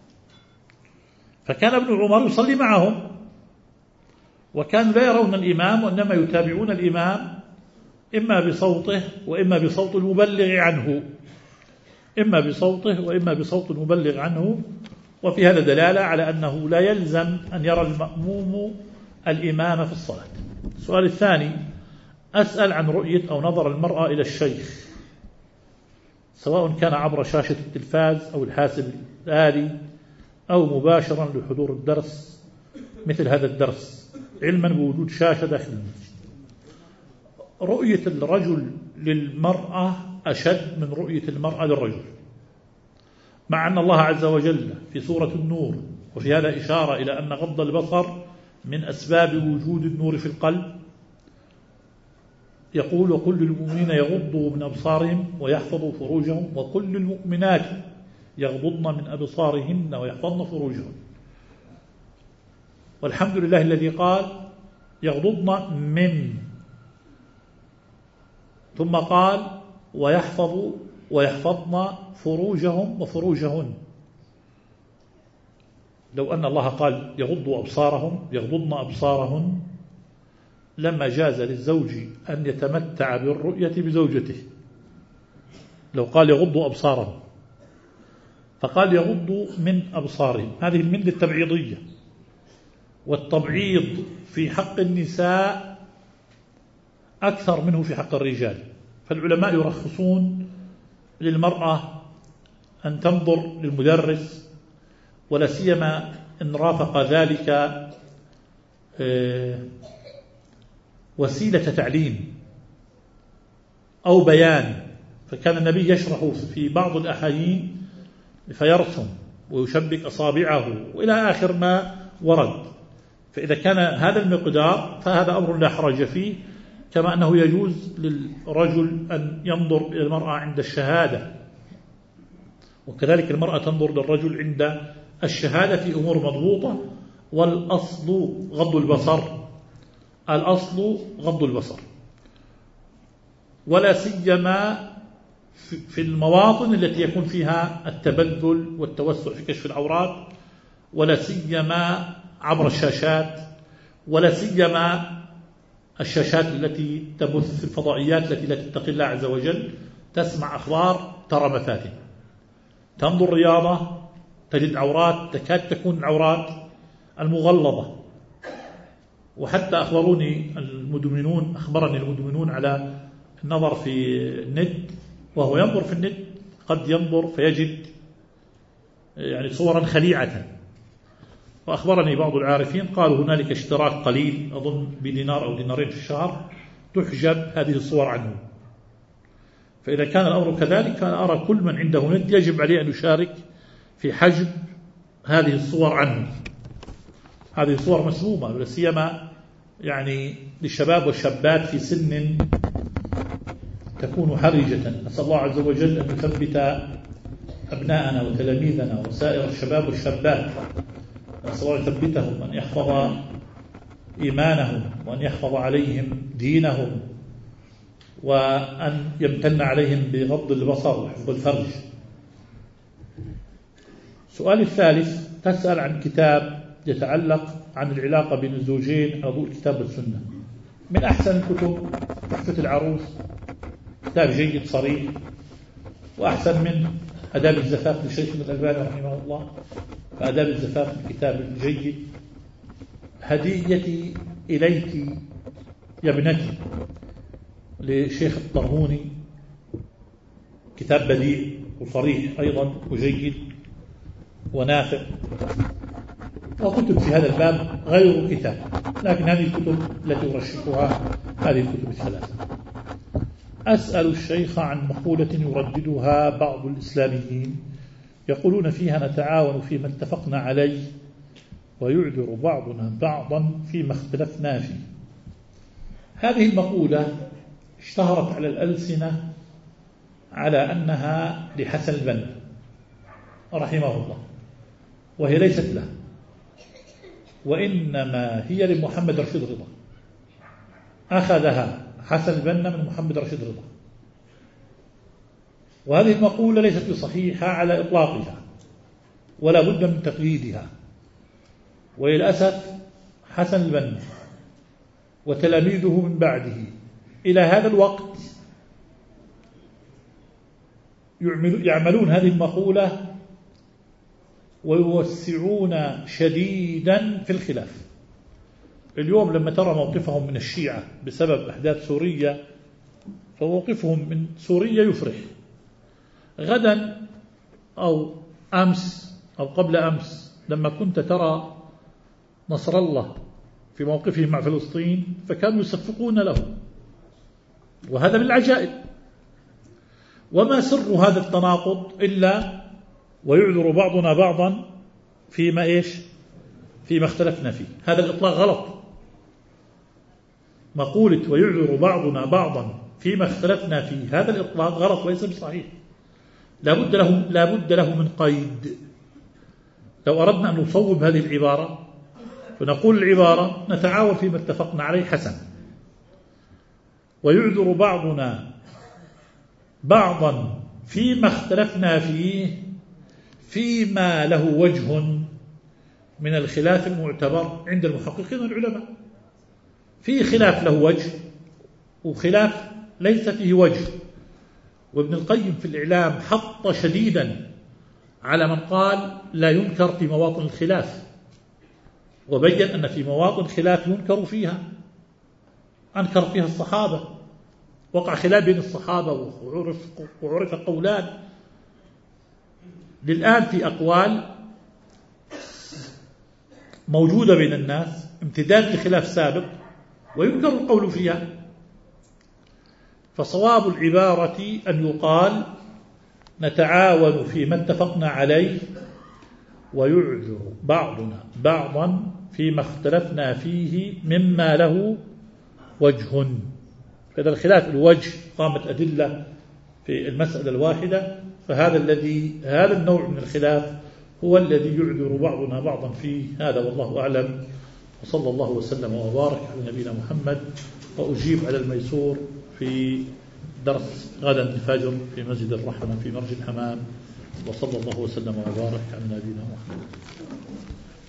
فكان ابن عمر يصلي معهم، وكانوا لا يرون الإمام وإنما يتابعون الإمام إما بصوته وإما بصوت المبلغ عنه إما بصوته وإما بصوت المبلغ عنه. وفي هذا دلالة على أنه لا يلزم أن يرى المأموم الإمام في الصلاة. السؤال الثاني: أسأل عن رؤية أو نظر المرأة إلى الشيخ، سواء كان عبر شاشة التلفاز أو الحاسب الآلي أو مباشرا لحضور الدرس مثل هذا الدرس، علما بوجود شاشة داخل المسجد. رؤية الرجل للمرأة أشد من رؤية المرأة للرجل، مع أن الله عز وجل في سورة النور، وفي هذا إشارة إلى أن غض البصر من أسباب وجود النور في القلب، يقول: وكل المؤمنين يغضوا من أبصارهم ويحفظوا فروجهم وكل المؤمنات يغضضن من أبصارهن ويحفظن فروجهن. والحمد لله الذي قال يغضضن من، ثم قال ويحفظوا ويحفظن فروجهم وفروجهن. لو أن الله قال يغضوا أبصارهم يغضضن أبصارهن لما جاز للزوج أن يتمتع بالرؤية بزوجته. لو قال يغضوا أبصارهم فقال يغضوا من أبصارهم، هذه المن للتبعيضية، والتبعيض في حق النساء أكثر منه في حق الرجال. فالعلماء يرخصون للمرأة أن تنظر للمدرس، ولا سيما إن رافق ذلك وسيلة تعليم أو بيان. فكان النبي يشرح في بعض الأحايين فيرسم ويشبك أصابعه وإلى آخر ما ورد. فإذا كان هذا المقدار فهذا أمر لا حرج فيه، كما أنه يجوز للرجل أن ينظر إلى المرأة عند الشهادة، وكذلك المرأة تنظر للرجل عند الشهادة في أمور مضبوطة. والأصل غض البصر، الأصل غض البصر، ولا سيما في المواطن التي يكون فيها التبذل والتوسع في كشف العورات، ولا سيما عبر الشاشات، ولا سيما الشاشات التي تبث في الفضائيات التي لا تتقي الله عز وجل، تسمع أخبار ترى مفاتن، تنظر رياضة تجد عورات تكاد تكون العورات المغلظة. وحتى أخبروني المدمنون أخبرني المدمنون على النظر في النت، وهو ينظر في النت قد ينظر فيجد يعني صورا خليعة. وأخبرني بعض العارفين قالوا هنالك اشتراك قليل أظن بدينار أو دينارين في الشهر تحجب هذه الصور عنه. فإذا كان الأمر كذلك فأنا أرى كل من عنده نت يجب عليه أن يشارك في حجب هذه الصور عنه. هذه الصور مسمومة، ولا سيما يعني للشباب والشابات في سن تكون حرجة. نسأل الله عز وجل أن يثبت أبناءنا وتلاميذنا وسائر الشباب والشابات، نسأل الله يثبتهم وأن يحفظ إيمانهم وأن يحفظ عليهم دينهم وأن يمتن عليهم بغض البصر وحفظ الفرج. السؤال الثالث: تسأل عن كتاب يتعلق عن العلاقة بين الزوجين على ضوء الكتاب والسنة. من أحسن الكتب تحفة العروس، كتاب جيد صريح، وأحسن من آداب الزفاف لشيخنا الألباني رحمه الله، فآداب الزفاف من كتاب جيد. هديتي إليك يا ابنتي لشيخ الطرهوني، كتاب بديع وصريح أيضا وجيد ونافع، وكتب في هذا الباب غير كتاب، لكن هذه الكتب التي أرشحها هذه الكتب الثلاثة. أسأل الشيخ عن مقولة يرددها بعض الإسلاميين يقولون فيها نتعاون فيما اتفقنا عليه ويعذر بعضنا بعضا فيما اختلفنا فيه. هذه المقولة اشتهرت على الألسنة على أنها لحسن البنا رحمه الله، وهي ليست له، وإنما هي لمحمد رشيد رضا. أخذها حسن البنا من محمد رشيد رضا، وهذه المقولة ليست بصحيحة على إطلاقها ولا بد من تقييدها. وللأسف حسن البنا وتلاميذه من بعده إلى هذا الوقت يعملون هذه المقولة ويوسعون شديدا في الخلاف. اليوم لما ترى موقفهم من الشيعة بسبب أحداث سوريا فموقفهم من سوريا يفرح. غدا أو أمس أو قبل أمس لما كنت ترى نصر الله في موقفه مع فلسطين فكانوا يصفقون له، وهذا من العجائب. وما سر هذا التناقض إلا ويعذر بعضنا بعضا فيما إيش فيما اختلفنا فيه. هذا الإطلاق غلط. مقولة ويعذر بعضنا بعضا فيما اختلفنا فيه هذا الإطلاق غلط وليس بصحيح. لابد له لابد له من قيد. لو أردنا أن نصوب هذه العبارة فنقول العبارة نتعاون فيما اتفقنا عليه حسن، ويعذر بعضنا بعضا فيما اختلفنا فيه فيما له وجه من الخلاف المعتبر عند المحققين والعلماء. في خلاف له وجه وخلاف ليس فيه وجه. وابن القيم في الإعلام حط شديدا على من قال لا ينكر في مواطن الخلاف، وبين أن في مواطن خلاف ينكر فيها. أنكر فيها الصحابة، وقع خلاف بين الصحابة وعرف, وعرف قولان. للآن في أقوال موجودة بين الناس امتداد لخلاف سابق وينكر القول فيها. فصواب العبارة أن يقال نتعاون فيما اتفقنا عليه ويعذر بعضنا بعضا فيما اختلفنا فيه مما له وجه. فإذا الخلاف الوجه قامت أدلة في المسألة الواحدة، فهذا الذي هذا النوع من الخلاف هو الذي يعذر بعضنا بعضا فيه. هذا والله أعلم، وصلى الله وسلم وبارك على نبينا محمد. وأجيب على الميسور في درس غدا الفجر في مسجد الرحمة في مرج الحمام. وصلى الله وسلم وبارك على نبينا محمد.